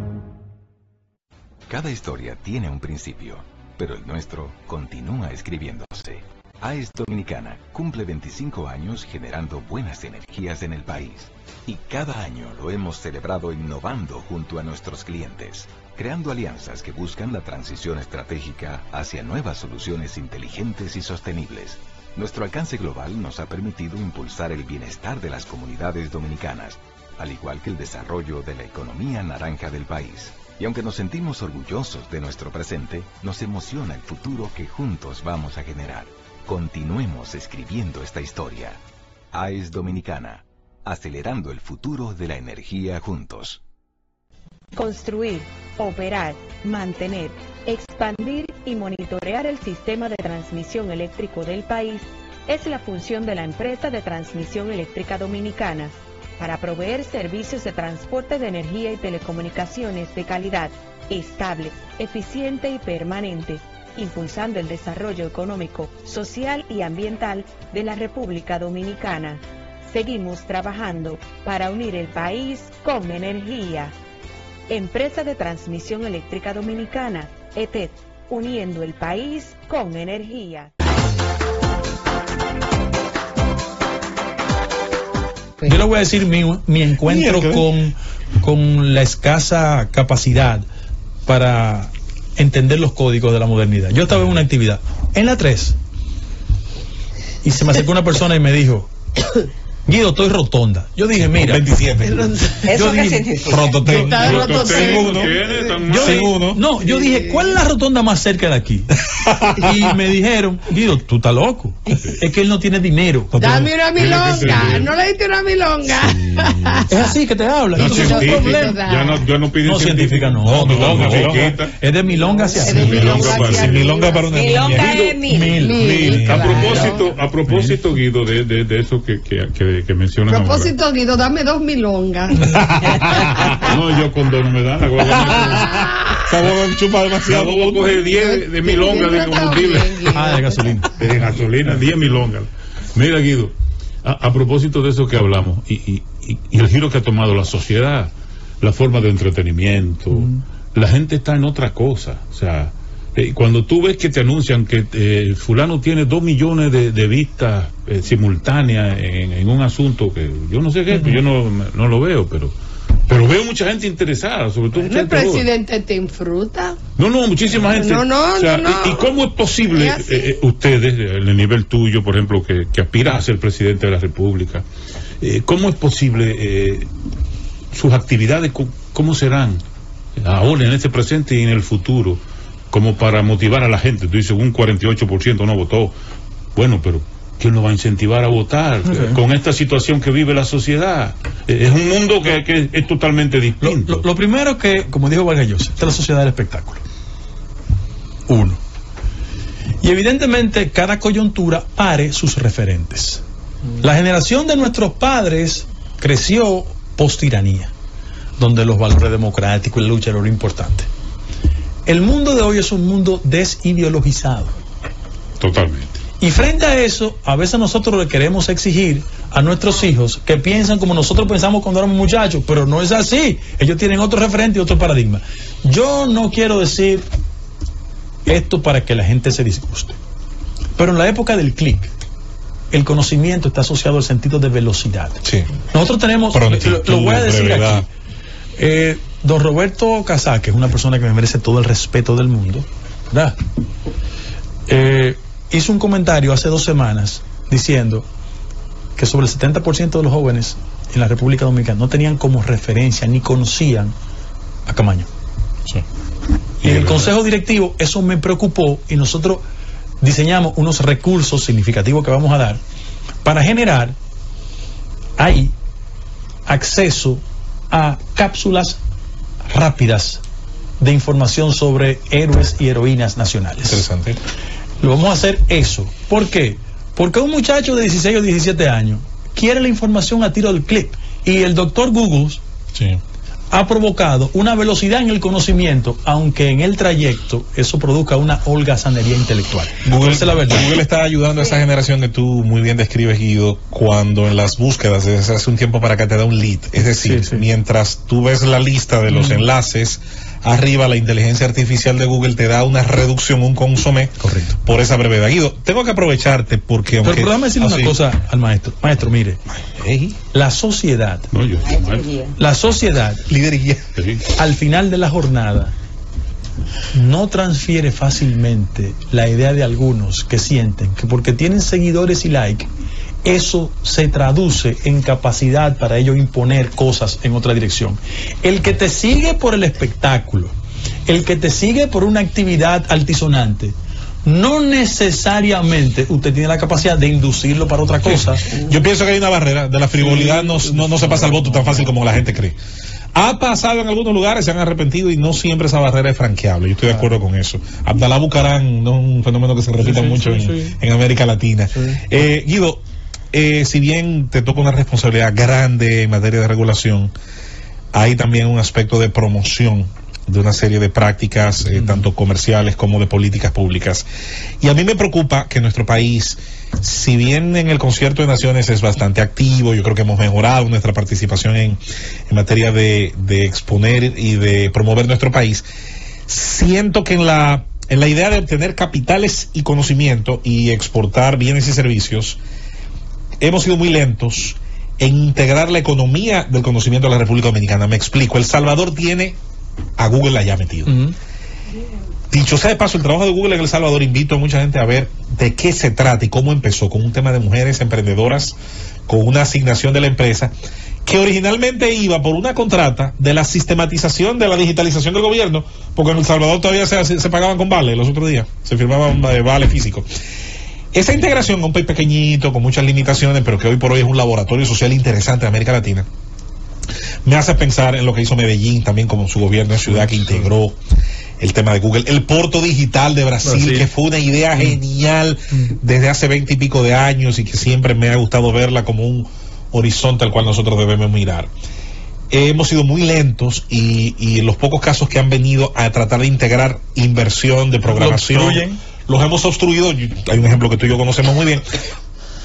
Cada historia tiene un principio, pero el nuestro continúa escribiéndose. A E S Dominicana cumple veinticinco años generando buenas energías en el país. Y cada año lo hemos celebrado innovando junto a nuestros clientes, creando alianzas que buscan la transición estratégica hacia nuevas soluciones inteligentes y sostenibles. Nuestro alcance global nos ha permitido impulsar el bienestar de las comunidades dominicanas, al igual que el desarrollo de la economía naranja del país. Y aunque nos sentimos orgullosos de nuestro presente, nos emociona el futuro que juntos vamos a generar. Continuemos escribiendo esta historia. A E S Dominicana, acelerando el futuro de la energía juntos. Construir, operar, mantener, expandir y monitorear el sistema de transmisión eléctrico del país es la función de la empresa de transmisión eléctrica dominicana para proveer servicios de transporte de energía y telecomunicaciones de calidad, estable, eficiente y permanente, impulsando el desarrollo económico, social y ambiental de la República Dominicana. Seguimos trabajando para unir el país con energía. Empresa de Transmisión Eléctrica Dominicana, E T E D, uniendo el país con energía. Yo le voy a decir mi, mi encuentro con, con la escasa capacidad para entender los códigos de la modernidad. Yo estaba en una actividad, en la tres, y se me acercó una persona y me dijo: Guido, estoy rotonda. Yo dije, mira, veintisiete. Yo dije, Rototen. Yo dije, no, yo dije, ¿cuál es la rotonda más cerca de aquí? Y me dijeron, Guido, tú estás loco. Es que él no tiene dinero. Dame una milonga. No le diste una milonga. Es así que te habla. No, Entonces, científica. no hay problema. Ya no, yo no pido No, científica no. No, No, milonga, no, chiquita. Es de milonga hacia Es de milonga para Sí, milonga para una niña. Guido, Mil. Mil. A claro. propósito, a propósito, Guido, de, de, de eso que, que, que, que mencionan ahora. Propósito, Guido, dame dos milongas. No, yo con dos no me dan. La guagua chupa demasiado. voy a coger diez de milonga de combustible. Ah, de gasolina. De gasolina, diez milongas. Mira, Guido, a, a propósito de eso que hablamos y, y, y, y el giro que ha tomado la sociedad, la forma de entretenimiento, mm. la gente está en otra cosa. O sea, eh, cuando tú ves que te anuncian que eh, fulano tiene dos millones de, de vistas eh, simultáneas en, en un asunto que yo no sé qué, mm-hmm. yo no, no lo veo, pero pero veo mucha gente interesada, sobre todo bueno, el presidente te infruta. No, no, muchísima gente. No, no, o sea, no, no. ¿Y, y cómo es posible ¿Es eh, ustedes, en el nivel tuyo, por ejemplo, que, que aspiras a ser presidente de la República, eh, cómo es posible eh, sus actividades, cómo serán ahora en este presente y en el futuro, como para motivar a la gente? Tú dices, un cuarenta y ocho por ciento no votó. Bueno, pero ¿quién lo va a incentivar a votar okay. con esta situación que vive la sociedad? Es un mundo que, que es totalmente distinto. Lo, lo, lo primero que, como dijo Vargas Llosa, esta es la sociedad del espectáculo. Uno. Y evidentemente cada coyuntura pare sus referentes. Mm. La generación de nuestros padres creció post-tiranía, donde los valores democráticos y la lucha era lo importante. El mundo de hoy es un mundo desideologizado. Totalmente. Y frente a eso, a veces nosotros le queremos exigir a nuestros hijos que piensan como nosotros pensamos cuando éramos muchachos, pero no es así. Ellos tienen otro referente y otro paradigma. Yo no quiero decir esto para que la gente se disguste, pero en la época del clic, el conocimiento está asociado al sentido de velocidad. Sí. Nosotros tenemos, lo, lo voy a decir brevedad. aquí, eh, don Roberto Casá, que es una persona que me merece todo el respeto del mundo, ¿verdad? Eh, hizo un comentario hace dos semanas diciendo que sobre el setenta por ciento de los jóvenes en la República Dominicana no tenían como referencia ni conocían a Camaño. Sí. Y en el Consejo Directivo eso me preocupó y nosotros diseñamos unos recursos significativos que vamos a dar para generar ahí acceso a cápsulas rápidas de información sobre héroes y heroínas nacionales. Interesante. Lo vamos a hacer eso. ¿Por qué? Porque un muchacho de dieciséis o diecisiete años quiere la información a tiro del clip y el doctor Google sí. ha provocado una velocidad en el conocimiento, aunque en el trayecto eso produzca una holgazanería intelectual. Google, es la verdad. Google está ayudando a esa generación que tú muy bien describes, Guido, cuando en las búsquedas desde hace un tiempo para acá te da un lead. Es decir, sí, sí. mientras tú ves la lista de los mm. enlaces, arriba la inteligencia artificial de Google te da una reducción, un consomé. Correcto. Por esa brevedad. Guido, tengo que aprovecharte porque... Pero aunque, déjame decirle ah, una sí. cosa al maestro. Maestro, mire, hey. la sociedad, no, yo, la sociedad, lidería, sí. al final de la jornada, no transfiere fácilmente la idea de algunos que sienten que porque tienen seguidores y like, eso se traduce en capacidad para ellos imponer cosas en otra dirección. El que te sigue por el espectáculo, el que te sigue por una actividad altisonante, no necesariamente usted tiene la capacidad de inducirlo para otra cosa. Yo pienso que hay una barrera de la frivolidad, no, no, no se pasa el voto tan fácil como la gente cree. Ha pasado en algunos lugares, se han arrepentido y no siempre esa barrera es franqueable. Yo estoy de acuerdo con eso. Abdalá Bucarán, no un fenómeno que se repita sí, sí, mucho sí, en, sí. en América Latina. Sí. Eh, Guido, Eh, si bien te toca una responsabilidad grande en materia de regulación, hay también un aspecto de promoción de una serie de prácticas, eh, mm. tanto comerciales como de políticas públicas. Y a mí me preocupa que nuestro país, si bien en el Concierto de Naciones es bastante activo, yo creo que hemos mejorado nuestra participación en, en materia de, de exponer y de promover nuestro país, siento que en la, en la idea de obtener capitales y conocimiento y exportar bienes y servicios, hemos sido muy lentos en integrar la economía del conocimiento de la República Dominicana. Me explico. El Salvador tiene a Google allá metido. Uh-huh. Dicho sea de paso, el trabajo de Google en El Salvador, invito a mucha gente a ver de qué se trata y cómo empezó, con un tema de mujeres emprendedoras, con una asignación de la empresa, que originalmente iba por una contrata de la sistematización de la digitalización del gobierno, porque en El Salvador todavía se, se pagaban con vales los otros días, se firmaban eh, vales físicos. Esa integración con un país pequeñito, con muchas limitaciones, pero que hoy por hoy es un laboratorio social interesante de América Latina, me hace pensar en lo que hizo Medellín también como su gobierno de ciudad, que integró el tema de Google, el Porto Digital de Brasil, Brasil. que fue una idea genial desde hace veinte y pico de años y que siempre me ha gustado verla como un horizonte al cual nosotros debemos mirar. Eh, hemos sido muy lentos y, y los pocos casos que han venido a tratar de integrar inversión de programación los hemos obstruido. Hay un ejemplo que tú y yo conocemos muy bien.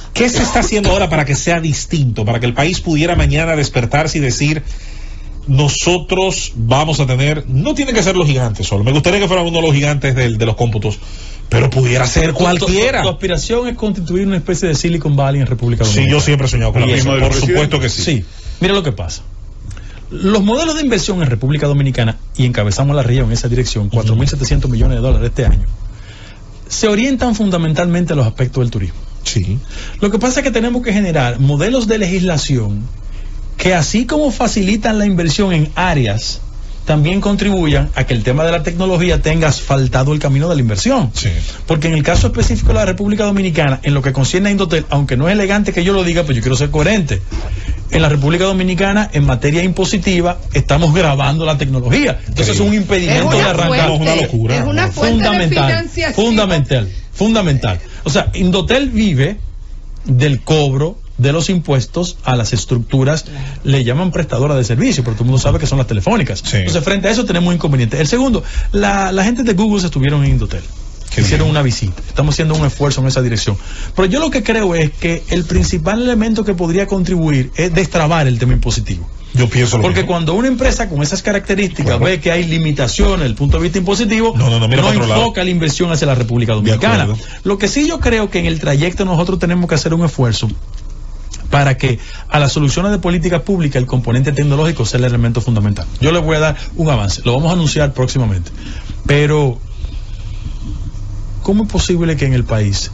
¿Qué se está haciendo ahora para que sea distinto, para que el país pudiera mañana despertarse y decir, nosotros vamos a tener, no tienen que ser los gigantes solo, me gustaría que fueran uno de los gigantes de, de los cómputos, pero pudiera ser cualquiera? Tu, tu, tu aspiración es constituir una especie de Silicon Valley en República Dominicana. Sí, yo siempre he soñado con la misma, por supuesto que sí. Sí, mira lo que pasa. Los modelos de inversión en República Dominicana, y encabezamos la región en esa dirección, cuatro mil setecientos millones de dólares este año, se orientan fundamentalmente a los aspectos del turismo. Sí. Lo que pasa es que tenemos que generar modelos de legislación que, así como facilitan la inversión en áreas, también contribuyan a que el tema de la tecnología tenga asfaltado el camino de la inversión. Sí. Porque en el caso específico de la República Dominicana, en lo que concierne a Indotel, aunque no es elegante que yo lo diga, pues yo quiero ser coherente. En la República Dominicana, en materia impositiva, estamos grabando la tecnología. Entonces sí. es un impedimento de arrancar. Es una locura. Es una fuente fundamental, de financiación. Fundamental, fundamental. O sea, Indotel vive del cobro de los impuestos a las estructuras, le llaman prestadoras de servicio, pero todo el mundo sabe que son las telefónicas. Sí. Entonces, frente a eso tenemos un inconveniente. El segundo, la, la gente de Google se estuvieron en Indotel. Que hicieron una visita. Estamos haciendo un esfuerzo en esa dirección. Pero yo lo que creo es que el principal elemento que podría contribuir es destrabar el tema impositivo. Yo pienso lo Porque mismo. Cuando una empresa con esas características Claro. ve que hay limitaciones desde el punto de vista impositivo, no, no, no, mira no para otro enfoca lado. la inversión hacia la República Dominicana. Lo que sí yo creo que en el trayecto nosotros tenemos que hacer un esfuerzo para que a las soluciones de políticas públicas el componente tecnológico sea el elemento fundamental. Yo les voy a dar un avance, lo vamos a anunciar próximamente. Pero, ¿cómo es posible que en el país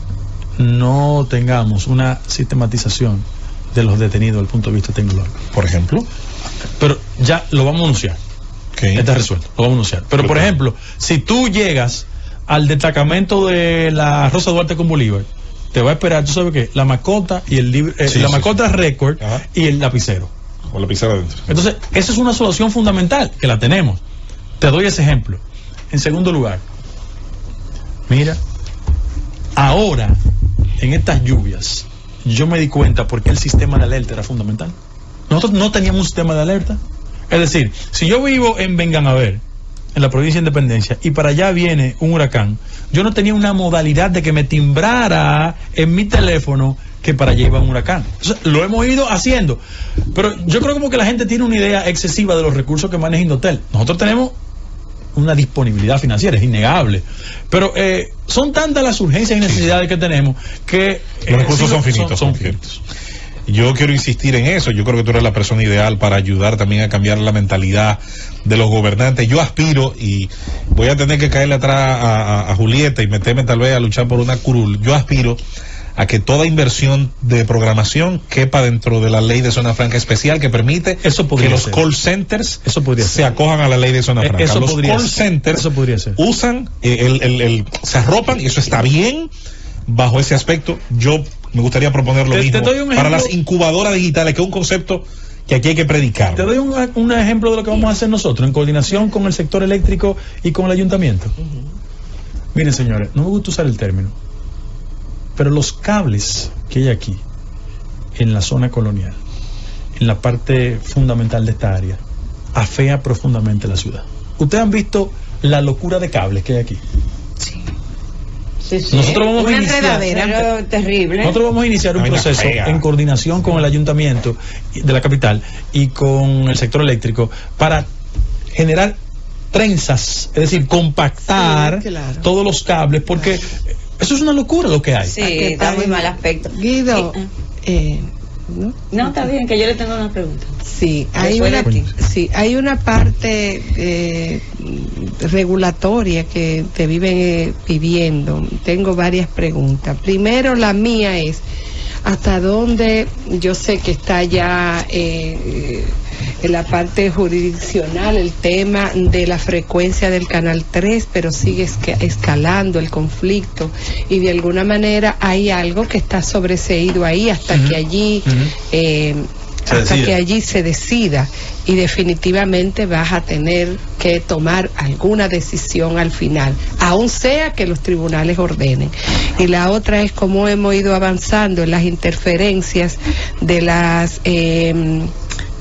no tengamos una sistematización de los detenidos desde el punto de vista tecnológico? Por ejemplo. Pero ya lo vamos a anunciar. Okay. Está resuelto, lo vamos a anunciar. Pero, por ejemplo, si tú llegas al destacamento de la Rosa Duarte con Bolívar, te va a esperar, ¿tú sabes qué? La macota y el libro, eh, sí, la sí, macota sí. récord y el lapicero. O la lapicera adentro. Entonces, esa es una solución fundamental, que la tenemos. Te doy ese ejemplo. En segundo lugar, mira, ahora, en estas lluvias, yo me di cuenta porque el sistema de alerta era fundamental. Nosotros no teníamos un sistema de alerta. Es decir, si yo vivo en Benganaver, en la provincia de Independencia, y para allá viene un huracán, yo no tenía una modalidad de que me timbrara en mi teléfono que para allá iba un huracán. Entonces, lo hemos ido haciendo. Pero yo creo como que la gente tiene una idea excesiva de los recursos que maneja Indotel. Nosotros tenemos una disponibilidad financiera, es innegable. Pero eh, son tantas las urgencias y necesidades que tenemos que... Los eh, recursos sí, son finitos. Son, son finitos. Yo quiero insistir en eso. Yo creo que tú eres la persona ideal para ayudar también a cambiar la mentalidad de los gobernantes. Yo aspiro, y voy a tener que caerle atrás a, a, a Julieta y meterme tal vez a luchar por una curul. Yo aspiro a que toda inversión de programación quepa dentro de la ley de zona franca especial que permite eso que los ser. call centers eso podría se ser. acojan a la ley de zona franca. Eso los podría call ser. centers eso podría ser. usan, eh, el, el, el, se arropan, y eso está bien bajo ese aspecto. Yo me gustaría proponer lo te, mismo te doy un para ejemplo, las incubadoras digitales, que es un concepto que aquí hay que predicar. Te doy un, un ejemplo de lo que vamos a hacer nosotros en coordinación con el sector eléctrico y con el ayuntamiento. Uh-huh. Miren, señores, no me gusta usar el término, pero los cables que hay aquí en la zona colonial, en la parte fundamental de esta área, afea profundamente la ciudad. Ustedes han visto la locura de cables que hay aquí. Sí. Sí, sí. Nosotros vamos Una a iniciar, enredadera terrible. Nosotros vamos a iniciar un proceso en coordinación con el ayuntamiento de la capital y con el sector eléctrico para generar trenzas, es decir, compactar sí, claro. todos los cables, porque eso es una locura lo que hay. Sí, está muy mal aspecto. Guido, eh, ¿no? No, está bien, que yo le tengo una pregunta. Sí, hay una, sí, hay una parte eh, regulatoria que te viven eh, pidiendo. Tengo varias preguntas. Primero, la mía es, ¿hasta dónde? Yo sé que está ya eh, en la parte jurisdiccional el tema de la frecuencia del Canal tres, pero sigue escalando el conflicto y de alguna manera hay algo que está sobreseído ahí hasta uh-huh. que allí... Uh-huh. eh, hasta decida. que allí se decida y definitivamente vas a tener que tomar alguna decisión al final, aun sea que los tribunales ordenen. Y la otra es cómo hemos ido avanzando en las interferencias de las eh,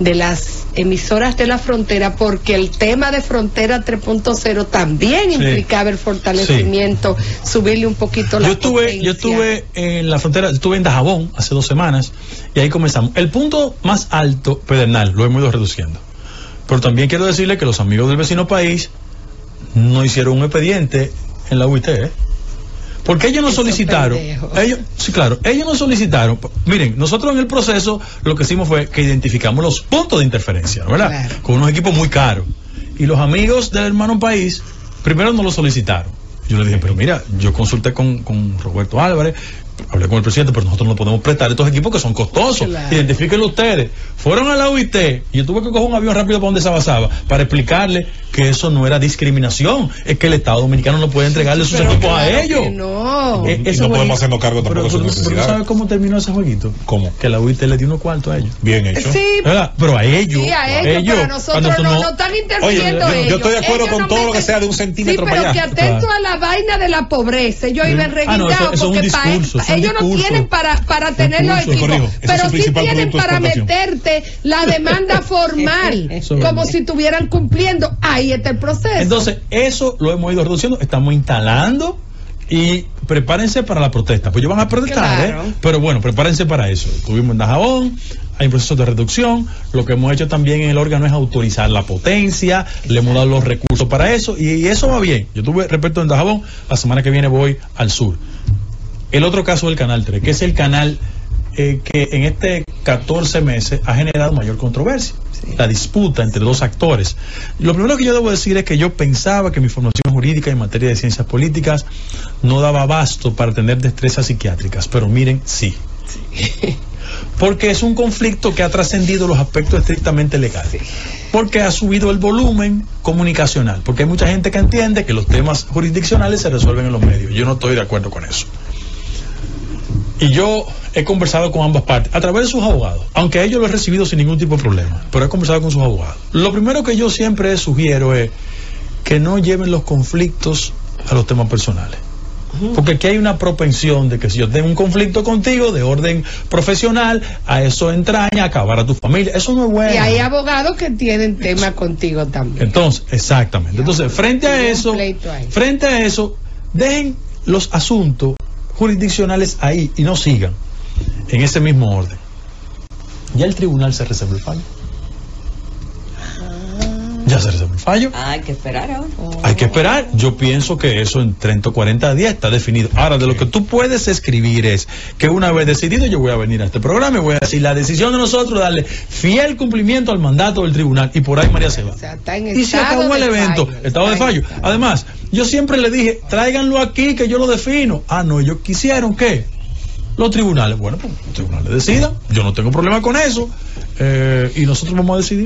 de las emisoras de la frontera, porque el tema de Frontera tres punto cero también Sí. implicaba el fortalecimiento, subirle un poquito la Yo estuve, potencia. yo estuve en la frontera, estuve en Dajabón hace dos semanas y ahí comenzamos. El punto más alto, Pedernal, lo hemos ido reduciendo. Pero también quiero decirle que los amigos del vecino país no hicieron un expediente en la U I T, ¿eh? Porque ellos no Esos solicitaron, pendejos. ellos, sí, claro, ellos no solicitaron. Miren, nosotros en el proceso lo que hicimos fue que identificamos los puntos de interferencia, ¿verdad? Claro. Con unos equipos muy caros. Y los amigos del hermano país, primero no lo solicitaron. Yo le dije, pero mira, yo consulté con, con Roberto Álvarez, hablé con el presidente, pero nosotros no podemos prestar estos equipos que son costosos. Claro. Identifíquenlo ustedes. Fueron a la U I T y yo tuve que coger un avión rápido para donde se basaba para explicarle que eso no era discriminación, es que el Estado Dominicano no puede entregarle sus Pero equipos a claro que ellos. no. Eh, Y ese no podemos jueguito- hacernos cargo tampoco pero, de sus pero- pero necesidades. ¿sabes cómo terminó ese jueguito? ¿Cómo? Que la U I T le dio unos cuartos a ellos. Bien hecho. Sí, ¿Verdad? Pero a ellos. sí, a ellos, pero a nosotros cuando no, no- no están Oye, interfiriendo yo, ellos. yo estoy de acuerdo Ellos con no todo lo que meten- sea de un Sí, centímetro pero para que allá. atento Claro. a la vaina de la pobreza. Ellos iban Ah, no, reguindados eso- eso es un porque pa- discurso, es un ellos no discurso. tienen para, para tener los Discurso, equipos, corrijo, ese es pero su sí principal tienen producto de para exportación. meterte la demanda formal, Eso es como verdad. si estuvieran cumpliendo. Ahí está el proceso. Entonces, eso lo hemos ido reduciendo, estamos instalando y prepárense para la protesta. Pues ellos van a protestar, Claro. ¿eh? Pero bueno, prepárense para eso. Estuvimos en Dajabón, hay procesos de reducción. Lo que hemos hecho también en el órgano es autorizar la potencia, le hemos dado los recursos para eso y, y eso va bien. Yo tuve respecto en Dajabón, la semana que viene voy al sur. El otro caso del Canal tres, que es el canal eh, que en este catorce meses ha generado mayor controversia, la disputa entre dos actores. Lo primero que yo debo decir es que yo pensaba que mi formación jurídica en materia de ciencias políticas no daba abasto para tener destrezas psiquiátricas, pero miren, sí. Porque es un conflicto que ha trascendido los aspectos estrictamente legales, porque ha subido el volumen comunicacional, porque hay mucha gente que entiende que los temas jurisdiccionales se resuelven en los medios. Yo no estoy de acuerdo con eso. Y yo he conversado con ambas partes, a través de sus abogados, aunque a ellos lo he recibido sin ningún tipo de problema, pero he conversado con sus abogados. Lo primero que yo siempre sugiero es que no lleven los conflictos a los temas personales. Porque aquí hay una propensión de que si yo tengo un conflicto contigo de orden profesional, a eso entraña acabar a tu familia. Eso no es bueno. Y hay abogados que tienen tema contigo también. Entonces, exactamente. Entonces, frente a eso, frente a eso, dejen los asuntos jurisdiccionales ahí y no sigan en ese mismo orden. Ya el tribunal se reservó el fallo. Ya se reservó el fallo. Hay que esperar ahora. Hay que esperar. Yo pienso que eso en treinta o cuarenta días está definido. Ahora, de lo que tú puedes escribir es que una vez decidido, yo voy a venir a este programa y voy a decir la decisión de nosotros, darle fiel cumplimiento al mandato del tribunal. Y por ahí María se va. O sea, está en Y se estado acabó el de evento, fallo, estado de está en fallo. Además, yo siempre le dije, tráiganlo aquí que yo lo defino. Ah, no, ellos quisieron que los tribunales, bueno, pues los tribunales decidan. Yo no tengo problema con eso. Eh, y nosotros vamos a decidir.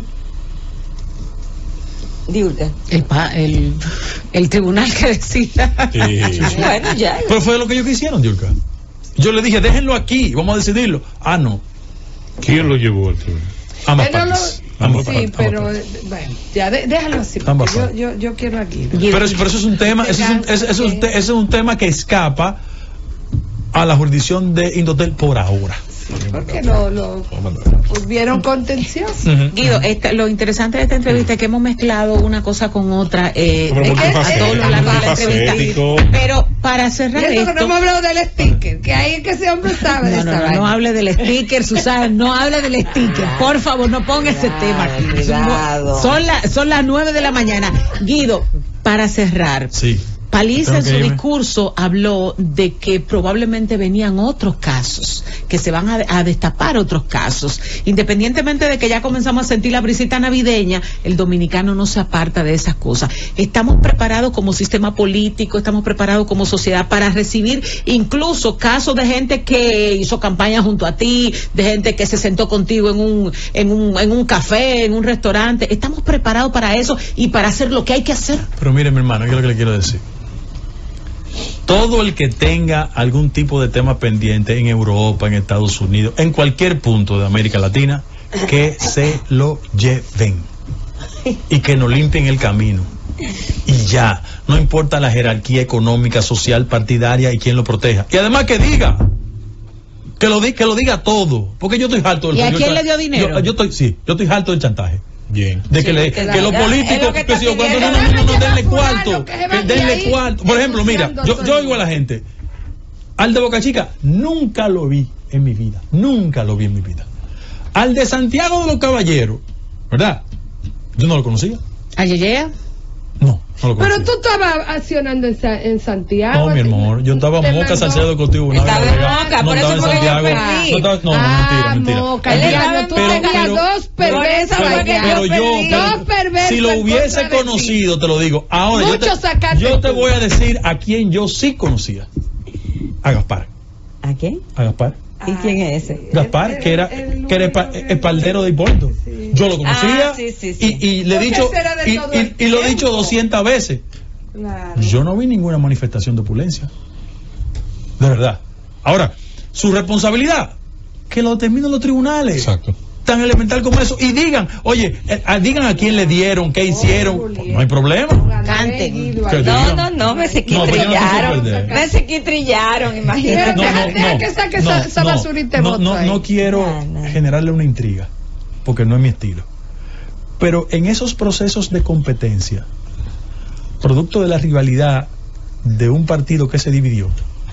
Diurka. El, pa- el, el tribunal que decida. Bueno, ya. Pero fue lo que ellos quisieron, Diurka. Yo le dije, déjenlo aquí, vamos a decidirlo. Ah, no. ¿Quién lo llevó al tribunal? Ambas Él no lo- partes. Ambas sí, partes, pero ambas eh, bueno, ya de- déjalo así. porque Ambas Yo, partes. yo, yo quiero aquí. Pero, eso- pero eso es un tema, eso es un, es- eso es un te- ese es un tema que escapa a la jurisdicción de Indotel por ahora. Porque lo, lo volvieron contencioso. Guido, esta- lo interesante de esta entrevista es que hemos mezclado una cosa con otra eh, Pero de- multifacético, a todo lo largo de la entrevista. multifacético. Pero para Y cerrar eso que no esto, hemos hablado del sticker, que ahí es que ese hombre sabe de no, no, esa no, vaina. no hable del sticker, Susana, no hable del sticker, por favor, no ponga ese tema aquí. cuidado. Son, la- son las nueve de la mañana. Guido, para cerrar, Sí. Paliza en Tengo su que irme. discurso habló de que probablemente venían otros casos, que se van a, a destapar otros casos. Independientemente de que ya comenzamos a sentir la brisita navideña, el dominicano no se aparta de esas cosas. Estamos preparados como sistema político, estamos preparados como sociedad para recibir incluso casos de gente que hizo campaña junto a ti, de gente que se sentó contigo en un, en un, en un café, en un restaurante. Estamos preparados para eso y para hacer lo que hay que hacer. Pero mire, mi hermano, ¿qué es lo que le quiero decir? Todo el que tenga algún tipo de tema pendiente en Europa, en Estados Unidos, en cualquier punto de América Latina, que se lo lleven y que nos limpien el camino. Y ya, no importa la jerarquía económica, social, partidaria y quién lo proteja. Y además que diga Que lo, di, que lo diga todo, porque yo estoy harto del ¿Y a quién yo, le dio dinero? Yo, yo estoy, sí, yo estoy harto del chantaje. Bien. De que, Sí, le, que que los la- políticos, es lo que que está si yo cuando no, pidiendo. no, no, no, denle Fulano, cuarto, que se que van de denle ahí, cuarto. Por ejemplo, mira, yo, yo oigo a la gente, al de Boca Chica, nunca lo vi en mi vida, nunca lo vi en mi vida. Al de Santiago de los Caballeros, ¿verdad? Yo no lo conocía. ¿A Yeyea? No, no lo conocía. Pero tú estabas accionando en, Sa- en Santiago. No, mi amor, yo estaba Te Moca mandó- Salcedo contigo una Estaba vez. en Vega. Moca, no por estaba eso en fue que yo Santiago. perdí. No, estaba, no, no, Ah, mentira, mentira. Moca, Él ya, estaba no, tú en Moca. tenías dos Por perversas eso fue que allá. Pero yo, perdí. pero- Dos perversas si lo en hubiese contra de ti. conocido, te lo digo. Ahora, yo Mucho te, sacaste yo te tú. voy a decir a quién yo sí conocía. A Gaspar. ¿A quién? A Gaspar. ¿Y quién es ese? Gaspar, que era, que era espa- espaldero de Hipólito. Yo lo conocía Ah, sí, sí, sí. y, y le he Porque dicho, ese era de y, todo y- el y lo he dicho tiempo. doscientas veces. Claro. Yo no vi ninguna manifestación de opulencia. De verdad. Ahora, su responsabilidad, que lo determinen los tribunales. Exacto. Tan elemental como eso. Y digan, oye, eh, ah, digan a quién le dieron, qué hicieron. Pues no hay problema. Canten. Que No, digan. no, no, me No, pero yo no sequitrillaron. quise perder. Me sequitrillaron, imagínate. Pero deja- deja que saque esa- esa basurita de no, voto no, ahí. no quiero No, no. generarle una intriga, porque no es mi estilo. Pero en esos procesos de competencia, producto de la rivalidad de un partido que se dividió,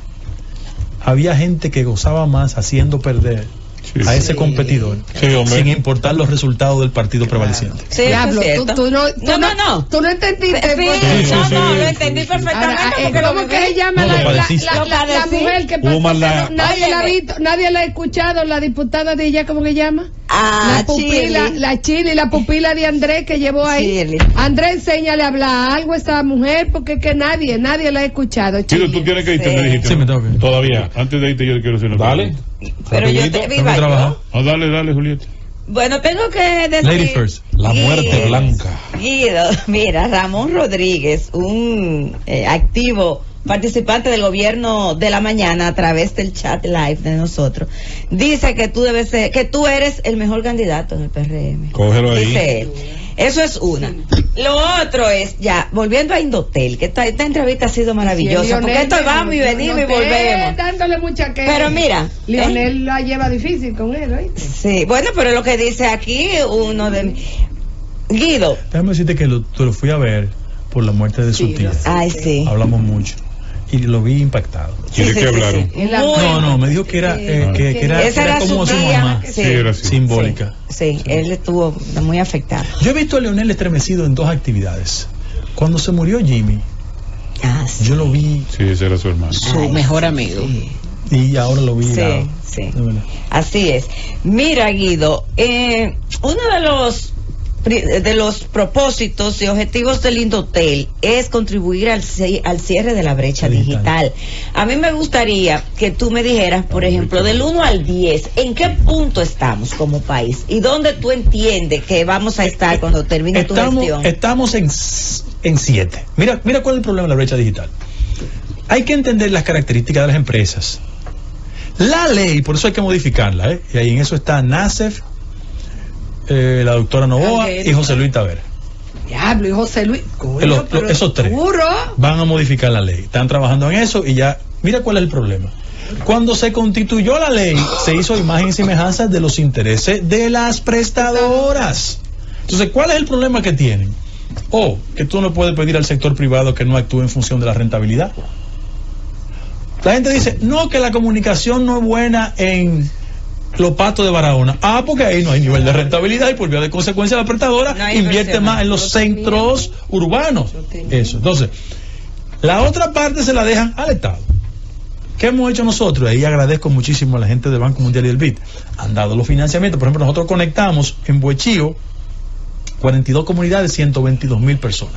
había gente que gozaba más haciendo perder Sí, a sí. ese competidor, Sí, hombre. sin importar los resultados del partido prevaleciente. Sí, Diablo, eso es tú, cierto. tú no, tú No, no, no. Tú no entendiste. Sí, pues. Sí, sí, no, sí, no, sí, lo entendí sí, sí. perfectamente. Ahora, eh, porque lo ¿cómo viví. que se llama No, la, lo la, padeciste. la, Lo la- la padecí. mujer que Hubo pasó? maldad. Que no- nadie, la ha Óyeme. visto, nadie la ha escuchado, la diputada de ella, ¿cómo que llama? Ah, la pupila, Chile. la Chile, la pupila de Andrés que llevó ahí. Chile. Andrés, enséñale a hablar algo a esa mujer porque que nadie, nadie la ha escuchado. Chido, Chile. tú tienes que irte, Sí. me dijiste. Sí, ¿no? me tengo que ir. Todavía. Antes de irte yo quiero hacer una Dale. pregunta. Pero yo Rapidito. te Tengo viva que trabajar. yo. Ah, dale, dale, Julieta. Bueno, tengo que decir. Lady first. La muerte Guido, blanca. Guido, mira, Ramón Rodríguez, un eh, activo participante del gobierno de la mañana a través del chat live de nosotros, dice que tú debes ser, que tú eres el mejor candidato en el P R M. Cógelo ahí. Dice él. Eso es una. Lo otro es, ya, volviendo a Indotel, que esta, esta entrevista ha sido maravillosa, porque esto vamos y venimos y volvemos. Dándole mucha que. Pero mira, Lionel la lleva difícil con él, ¿oíste? Sí, bueno, pero lo que dice aquí uno de Guido. Déjame decirte que lo, te lo fui a ver por la muerte de su tía. Ay, sí. Hablamos mucho y lo vi impactado. ¿Y de qué hablaron? Muy- No, no, me dijo que era, eh, que, que era, Esa era era como su su tía. mamá, Sí. Sí, era así. simbólica. Sí, él estuvo muy afectado. Yo he visto a Leonel estremecido en dos actividades. Cuando se murió Jimmy, Ah, sí. yo lo vi Sí, ese era su hermano. Su Ay, mejor amigo. y ahora lo vi. Sí, helado. sí. De verdad. Así es. Mira, Guido, eh, uno de los pri- de los propósitos y objetivos del Indotel es contribuir al, ci- al cierre de la brecha Digital. digital. A mí me gustaría que tú me dijeras, por ejemplo, del uno al diez, ¿en qué punto estamos como país? ¿Y dónde tú entiendes que vamos a estar cuando termine tu Estamos, gestión? estamos en, s- en siete. Mira, mira cuál es el problema de la brecha digital. Hay que entender las características de las empresas. La ley, por eso hay que modificarla, ¿eh? Y ahí en eso está NACEF, eh, la doctora Novoa Alguero. y José Luis Taver. Diablo, y José Luis. Coño, Los- pero esos tres duro. van a modificar la ley. Están trabajando en eso y ya. Mira cuál es el problema. Cuando se constituyó la ley, se hizo imagen y semejanza de los intereses de las prestadoras. Entonces, ¿cuál es el problema que tienen? O que tú no puedes pedir al sector privado que no actúe en función de la rentabilidad. La gente dice, no, que la comunicación no es buena en los patos de Barahona. Ah, porque ahí no hay nivel de rentabilidad y por vía de consecuencia la prestadora No hay invierte inversión. más en los centros urbanos. Eso. Entonces, la otra parte se la dejan al Estado. ¿Qué hemos hecho nosotros? Ahí agradezco muchísimo a la gente del Banco Mundial y del B I D. Han dado los financiamientos. Por ejemplo, nosotros conectamos en Buechío cuarenta y dos comunidades, ciento veintidós mil personas.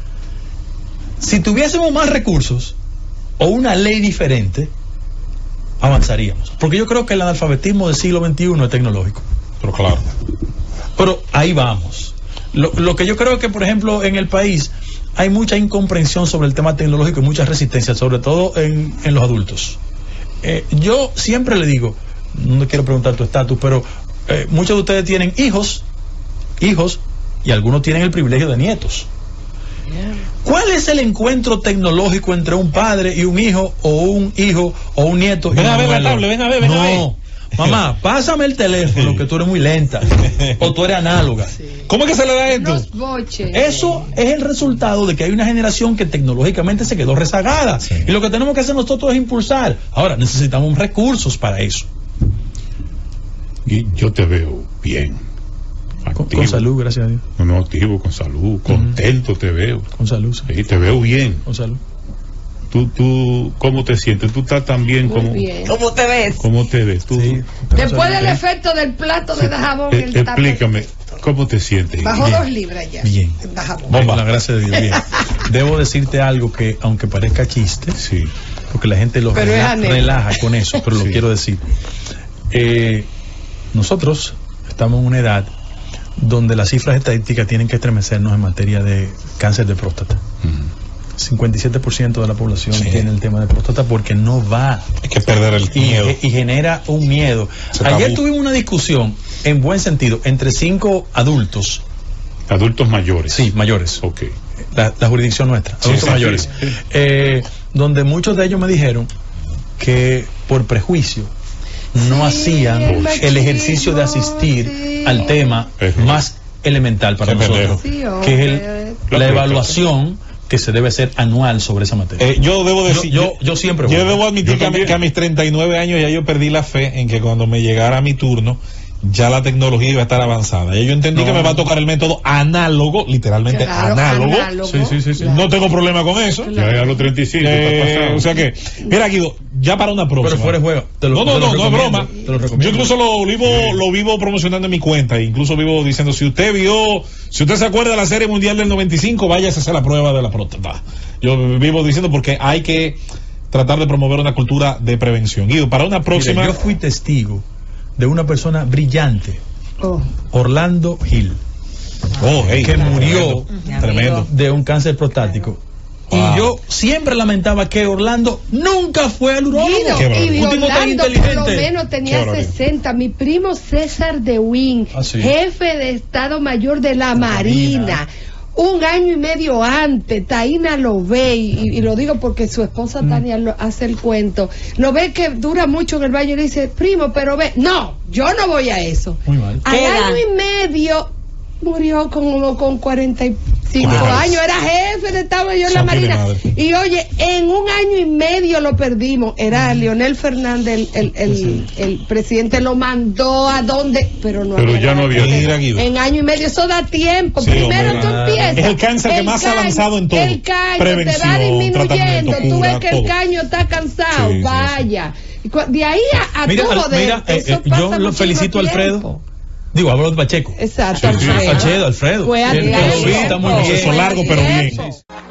Si tuviésemos más recursos o una ley diferente, avanzaríamos. Porque yo creo que el analfabetismo del siglo veintiuno es tecnológico. Pero claro. Pero ahí vamos. Lo, lo que yo creo que, por ejemplo, en el país hay mucha incomprensión sobre el tema tecnológico y mucha resistencia, sobre todo en, en los adultos. Eh, yo siempre le digo, no quiero preguntar tu estatus, pero eh, muchos de ustedes tienen hijos, hijos, y algunos tienen el privilegio de nietos. ¿Cuál es el encuentro tecnológico entre un padre y un hijo, o un hijo o un nieto? Ven y un a ver la abuelo? tablet, ven a ver, ven no. a ver. Mamá, pásame el teléfono, que tú eres muy lenta, o tú eres análoga. ¿Cómo es que se le da esto? Los boches. Eso es el resultado de que hay una generación que tecnológicamente se quedó rezagada. Sí. Y lo que tenemos que hacer nosotros es impulsar. Ahora, necesitamos recursos para eso. Y yo te veo bien. Con, Activo. con salud, gracias a Dios. No, no, activo, con salud, contento te veo. Con salud. Sí. Sí, te veo bien. Con salud. Tú, tú, ¿cómo te sientes? ¿Tú estás tan bien Muy como, bien. ¿Cómo te ves? cómo te ves? Tú, Sí. Después del ¿Eh? efecto del plato de jabón, Eh, el tapa- explícame, ¿cómo te sientes? Bajó Bien. dos libras ya. Bien. En jabón. Bomba, la gracia de Dios. Bien. Debo decirte algo que, aunque parezca chiste, Sí. porque la gente lo Pero es rela- anécdota. relaja con eso, pero lo Sí. quiero decir. Eh, nosotros estamos en una edad donde las cifras estadísticas tienen que estremecernos en materia de cáncer de próstata. Mm. cincuenta y siete por ciento de la población Sí. tiene el tema de próstata porque no va Hay que perder el y, miedo. y genera un miedo. Se Ayer tabú. tuvimos una discusión en buen sentido entre cinco adultos, Adultos mayores. sí, mayores, Ok. la, la jurisdicción nuestra, Sí, adultos sí, mayores, sí. eh, donde muchos de ellos me dijeron que por prejuicio no Sí, hacían el el machismo, ejercicio de asistir sí. al tema Eso. más elemental para Qué nosotros, pendejo. Sí, que es el- hombre. La la próstata. evaluación que se debe hacer anual sobre esa materia. Eh, yo debo decir, yo, yo, yo siempre yo voy. debo admitir Yo que a, mi- también. que a mis treinta y nueve años ya yo perdí la fe en que cuando me llegara mi turno ya la tecnología iba a estar avanzada. Ya yo entendí No. que me va a tocar el método análogo, literalmente Claro, análogo. análogo. Sí, sí, sí, sí. No tengo problema con eso. Ya a los treinta y cinco Eh, está pasado. o sea que, mira Guido, ya para una próxima. Pero fuera de juego. Te lo- no, no, te lo no, no es recomiendo, broma. te lo recomiendo. Yo incluso lo vivo, lo vivo promocionando en mi cuenta, incluso vivo diciendo, si usted vio, si usted se acuerda de la Serie Mundial del noventa y cinco, váyase a hacer la prueba de la próstata. Yo vivo diciendo porque hay que tratar de promover una cultura de prevención. Guido, para una próxima... Mire, yo fui testigo de una persona brillante, Oh. Orlando Hill, Oh, hey, que murió tremendo, tremendo. de un cáncer prostático. Wow. Y yo siempre lamentaba que Orlando nunca fue al urólogo. Guido, Qué barbaridad. y Un tipo tan Orlando por lo inteligente. menos Qué tenía barbaridad. sesenta. Mi primo César de Wing, Ah, sí. jefe de Estado Mayor de la Marina. Un año y medio antes, Taina lo ve, y, y lo digo porque su esposa Mm. Tania lo, hace el cuento, lo ve que dura mucho en el baño y le dice, primo, pero ve, no, yo no voy a eso. Muy mal. Al ¿Qué edad? año y medio murió como con cuarenta y cinco Qué madre. años, era jefe de Estado Mayor de la Santo de Marina. madre. Y oye, en un año y medio lo perdimos. Era Leonel Fernández, el, el, el, el presidente lo mandó a donde, pero no Pero había ya no nada había. que hacer. Mira, Guido. En año y medio, eso da tiempo. Sí, Primero hombre, tú ah, empiezas. es el cáncer que más ha caño- avanzado en todo. El caño te va Prevención, disminuyendo. tratamiento, Tú cura, ves que todo. el caño está cansado. Sí, sí, vaya. Y cu- De ahí a, a Mira, tu al- joder, mira, eh, eso eh, pasa yo lo muchísimo felicito a Alfredo. tiempo. Digo, hablo de Pacheco. Exacto, Sí, sí. Alfredo. Alfredo, Alfredo. Fue a Él- él lo vi, tiempo. está muy Un bien. proceso largo, pero bien. Tiempo.